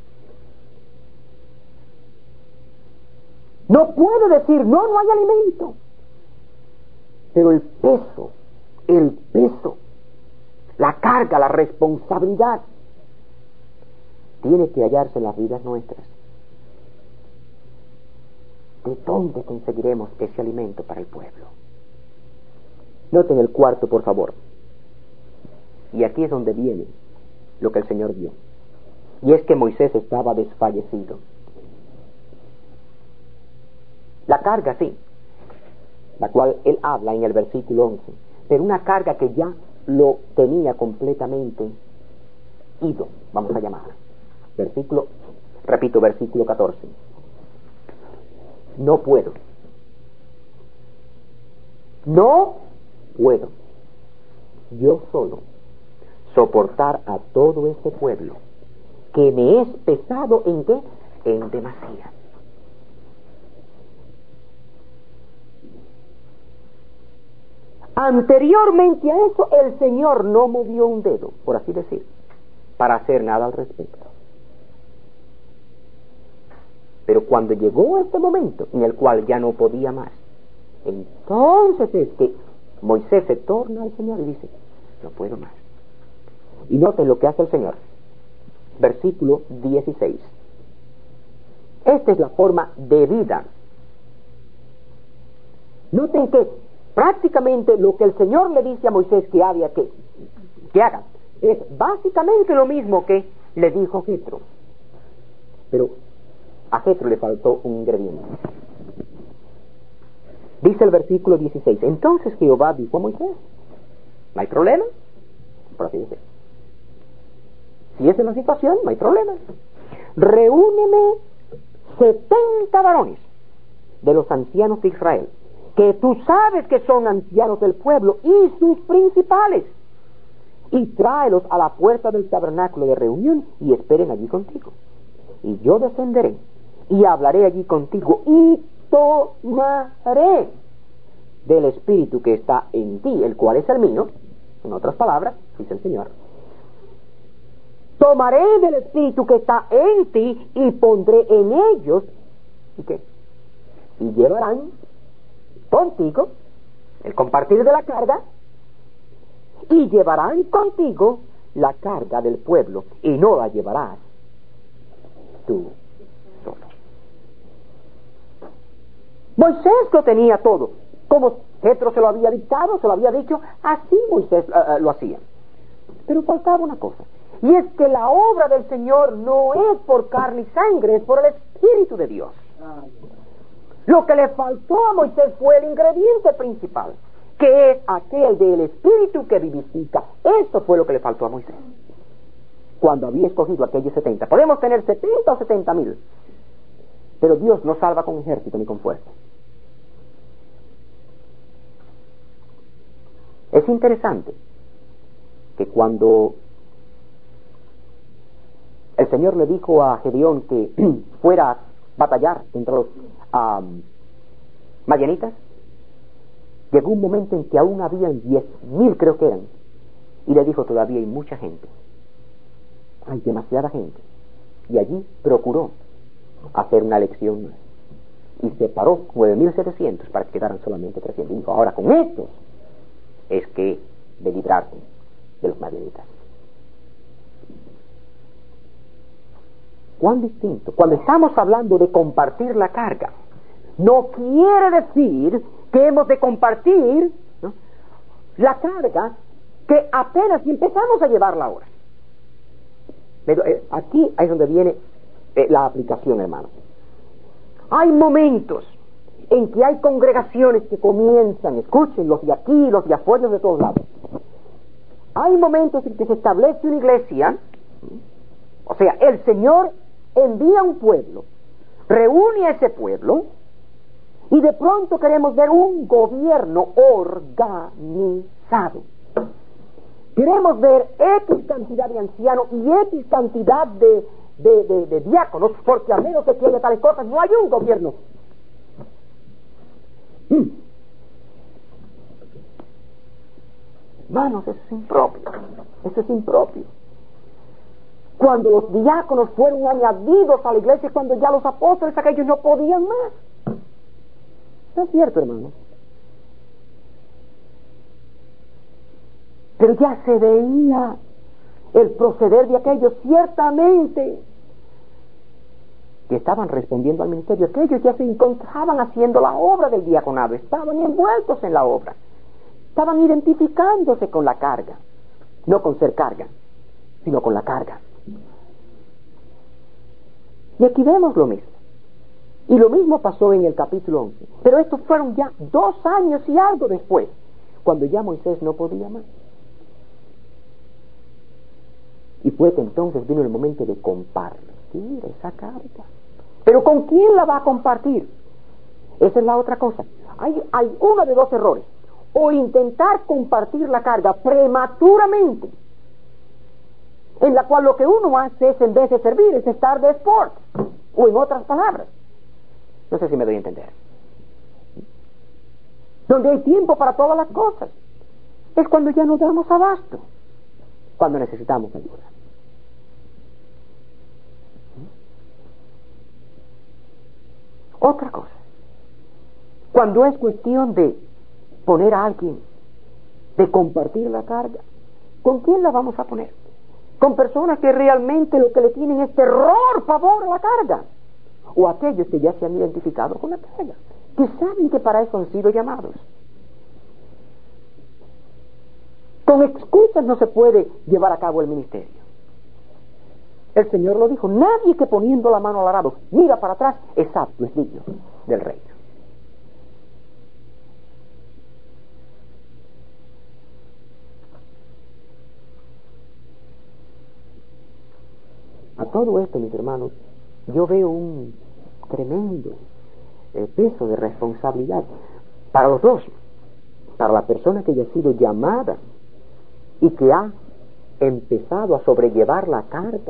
No puede decir, no, no hay alimento. Pero el peso, el peso, la carga, la responsabilidad, tiene que hallarse en las vidas nuestras. ¿De dónde conseguiremos ese alimento para el pueblo? Noten el cuarto, por favor. Y aquí es donde viene lo que el Señor vio. Y es que Moisés estaba desfallecido. La carga, sí, la cual él habla en el versículo once, pero una carga que ya lo tenía completamente ido, vamos a llamarla. Versículo, repito, versículo catorce. No puedo. No puedo. Yo solo soportar a todo este pueblo que me es pesado en qué, en demasía. Anteriormente a eso el Señor no movió un dedo, por así decir, para hacer nada al respecto. Pero cuando llegó este momento en el cual ya no podía más, entonces es que Moisés se torna al Señor y dice, no puedo más. Y noten lo que hace el Señor. Versículo dieciséis. Esta es la forma de vida. Noten que prácticamente lo que el Señor le dice a Moisés que haga, que, que haga es básicamente lo mismo que le dijo Jetro. Pero a Jetro le faltó un ingrediente. Dice el versículo dieciséis, entonces Jehová dijo a Moisés, no hay problema, por así decirlo. Si esa es la situación, no hay problema. Reúneme setenta varones de los ancianos de Israel, que tú sabes que son ancianos del pueblo y sus principales, y tráelos a la puerta del tabernáculo de reunión y esperen allí contigo. Y yo descenderé y hablaré allí contigo y tomaré del espíritu que está en ti, el cual es el mío. En otras palabras, dice el Señor, tomaré del espíritu que está en ti y pondré en ellos, ¿y qué? Y llevarán contigo el compartir de la carga, y llevarán contigo la carga del pueblo, y no la llevarás tú solo. Moisés lo tenía todo, como Jetro se lo había dictado, se lo había dicho, así Moisés uh, uh, lo hacía. Pero faltaba una cosa, y es que la obra del Señor no es por carne y sangre, es por el Espíritu de Dios. Lo que le faltó a Moisés fue el ingrediente principal, que es aquel del Espíritu que vivifica. Esto fue lo que le faltó a Moisés cuando había escogido aquellos setenta. Podemos tener setenta o setenta mil, pero Dios no salva con ejército ni con fuerza. Es interesante que cuando el Señor le dijo a Gedeón que fuera a batallar entre los um, madianitas, llegó un momento en que aún habían diez mil, creo que eran, y le dijo, todavía hay mucha gente, hay demasiada gente, y allí procuró hacer una elección más y separó nueve mil setecientos para que quedaran solamente trescientos, y dijo, ahora con estos es que de librarse de los madianitas. ¿Cuán distinto? Cuando estamos hablando de compartir la carga, no quiere decir que hemos de compartir, ¿no?, la carga que apenas empezamos a llevarla ahora. Pero eh, aquí es donde viene eh, la aplicación, hermano. Hay momentos en que hay congregaciones que comienzan, escuchen, los de aquí, los de afuera, de todos lados. Hay momentos en que se establece una iglesia, o sea, el Señor envía un pueblo, reúne a ese pueblo, y de pronto queremos ver un gobierno organizado. Queremos ver X cantidad de ancianos y X cantidad de, de, de, de diáconos, porque a menos que tiene tales cosas, no hay un gobierno. Mm. Hermanos, eso es impropio. Eso es impropio. Cuando los diáconos fueron añadidos a la iglesia, cuando ya los apóstoles aquellos no podían más. ¿No es cierto, hermano? Pero ya se veía el proceder de aquellos, ciertamente, que estaban respondiendo al ministerio. Aquellos ya se encontraban haciendo la obra del diaconado, estaban envueltos en la obra, estaban identificándose con la carga, no con ser carga, sino con la carga. Y aquí vemos lo mismo. Y lo mismo pasó en el capítulo once. Pero estos fueron ya dos años y algo después, cuando ya Moisés no podía más. Y fue que entonces vino el momento de compartir esa carga. Pero ¿con quién la va a compartir? Esa es la otra cosa. Hay, hay uno de dos errores. O intentar compartir la carga prematuramente, en la cual lo que uno hace es, en vez de servir, es estar de sport. O en otras palabras, no sé si me doy a entender, donde hay tiempo para todas las cosas, es cuando ya nos damos abasto, cuando necesitamos ayuda. Otra cosa, cuando es cuestión de poner a alguien de compartir la carga, ¿con quién la vamos a poner? ¿Con personas que realmente lo que le tienen es terror, pavor a la carga? ¿O aquellos que ya se han identificado con la carga, que saben que para eso han sido llamados? Con excusas no se puede llevar a cabo el ministerio. El Señor lo dijo: nadie que poniendo la mano al arado mira para atrás es apto, es digno del reino. A todo esto, mis hermanos, yo veo un tremendo eh, peso de responsabilidad para los dos, para la persona que ya ha sido llamada y que ha empezado a sobrellevar la carga.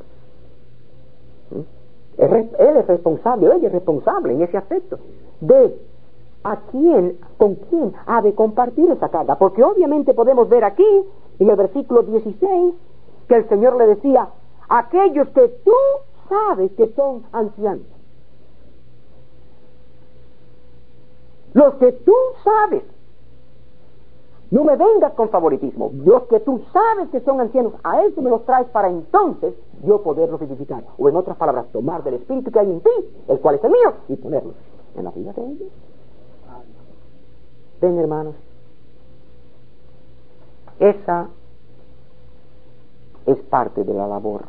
¿Mm? Él es responsable, ella es responsable en ese aspecto de a quién, con quién ha de compartir esa carga, porque obviamente podemos ver aquí en el versículo dieciséis que el Señor le decía: aquellos que tú sabes que son ancianos, los que tú sabes, no me vengas con favoritismo, los que tú sabes que son ancianos, a eso me los traes para entonces yo poderlos vivificar, o en otras palabras, tomar del espíritu que hay en ti, el cual es el mío, y ponerlos en la vida de ellos. Ven, hermanos, esa es parte de la labor.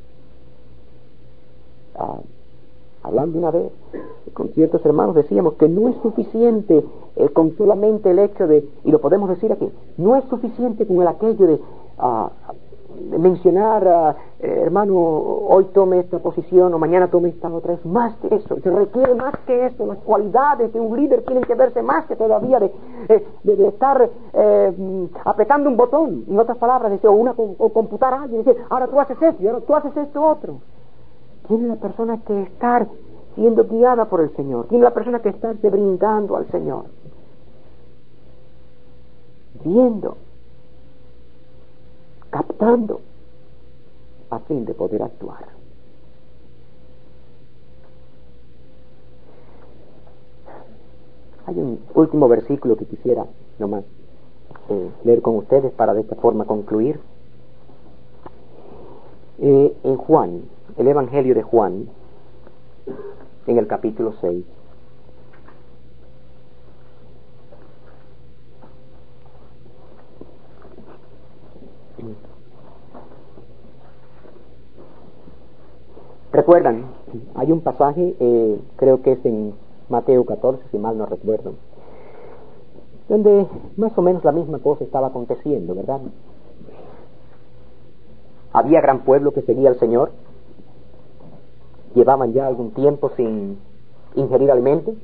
Ah, hablando una vez con ciertos hermanos, decíamos que no es suficiente eh, con solamente el hecho de, y lo podemos decir aquí, no es suficiente con el aquello de, uh, de mencionar, uh, eh, hermano, hoy tome esta posición o mañana tome esta otra. Es más que eso, se requiere más que eso. Las cualidades de un líder tienen que verse más que todavía de, eh, de, de estar eh, apretando un botón, en otras palabras, decir, o, una, o computar a alguien y decir: ahora tú haces esto y ahora tú haces esto otro. Tiene la persona que estar siendo guiada por el Señor, tiene la persona que estarse brindando al Señor, viendo, captando, a fin de poder actuar. Hay un último versículo que quisiera nomás eh, leer con ustedes para de esta forma concluir. Eh, en Juan, el Evangelio de Juan, en el capítulo seis. ¿Recuerdan? Hay un pasaje, eh, creo que es en Mateo catorce, si mal no recuerdo, donde más o menos la misma cosa estaba aconteciendo, ¿verdad? Había gran pueblo que seguía al Señor, llevaban ya algún tiempo sin ingerir alimento,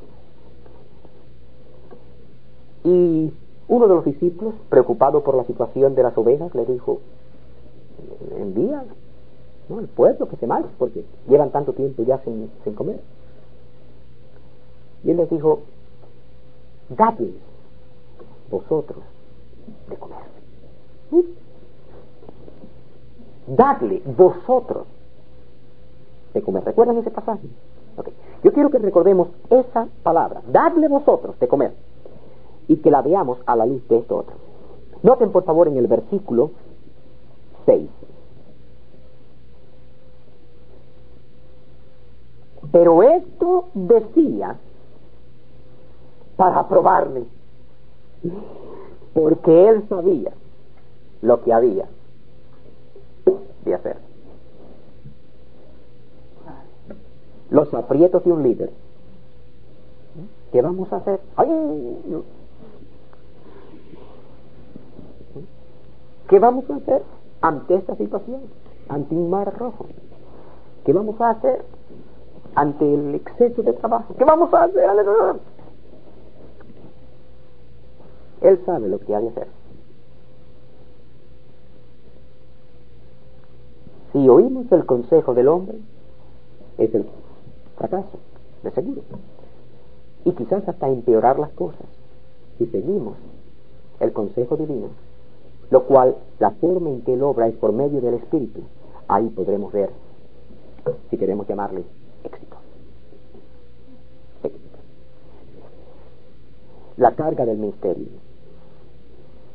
y uno de los discípulos, preocupado por la situación de las ovejas, le dijo: envía, ¿no?, al pueblo que se marche, porque llevan tanto tiempo ya sin, sin comer. Y él les dijo: dadles vosotros de comer. ¿Sí? Dadle vosotros de comer. ¿Recuerdan ese pasaje? Okay. Yo quiero que recordemos esa palabra: dadle vosotros de comer, y que la veamos a la luz de esto otro. Noten por favor en el versículo seis. Pero esto decía para probarle, porque él sabía lo que había de hacer. Los aprietos de un líder. ¿Qué vamos a hacer? ¡Ay! ¿Qué vamos a hacer ante esta situación? Ante un mar rojo. ¿Qué vamos a hacer ante el exceso de trabajo? ¿Qué vamos a hacer? Él sabe lo que ha de hacer. Si oímos el consejo del hombre, es el fracaso, de seguro. Y quizás hasta empeorar las cosas si seguimos el consejo divino, lo cual la forma en que él obra es por medio del Espíritu. Ahí podremos ver, si queremos llamarle, éxito. Éxito. La carga del ministerio.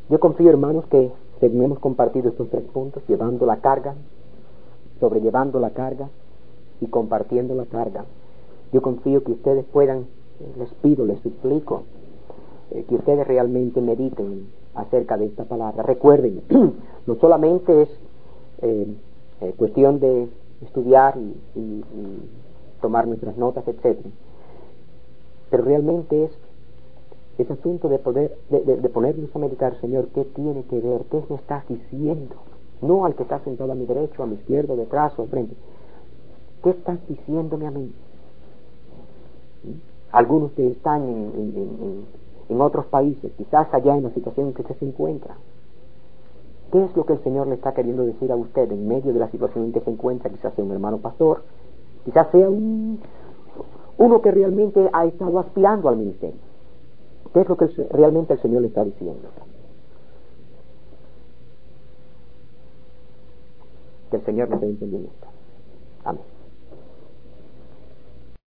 Yo confío, hermanos, que según hemos compartido estos tres puntos, llevando la carga, sobrellevando la carga y compartiendo la carga, yo confío que ustedes puedan, les pido, les suplico, eh, que ustedes realmente mediten acerca de esta palabra. Recuerden, no solamente es eh, eh, cuestión de estudiar y, y, y tomar nuestras notas, etcétera, pero realmente es ese asunto de poder, de, de, de ponernos a meditar, Señor, ¿qué tiene que ver? ¿Qué me estás diciendo? No al que está sentado a mi derecho, a mi izquierdo, detrás o al frente. ¿Qué estás diciéndome a mí? ¿Sí? Algunos que están en, en, en, en otros países, quizás allá en la situación en que usted se encuentra. ¿Qué es lo que el Señor le está queriendo decir a usted en medio de la situación en que se encuentra? Quizás sea un hermano pastor, quizás sea un, uno que realmente ha estado aspirando al ministerio. ¿Qué es lo que el, realmente el Señor le está diciendo? Que el Señor nos dé entendimiento. Amén.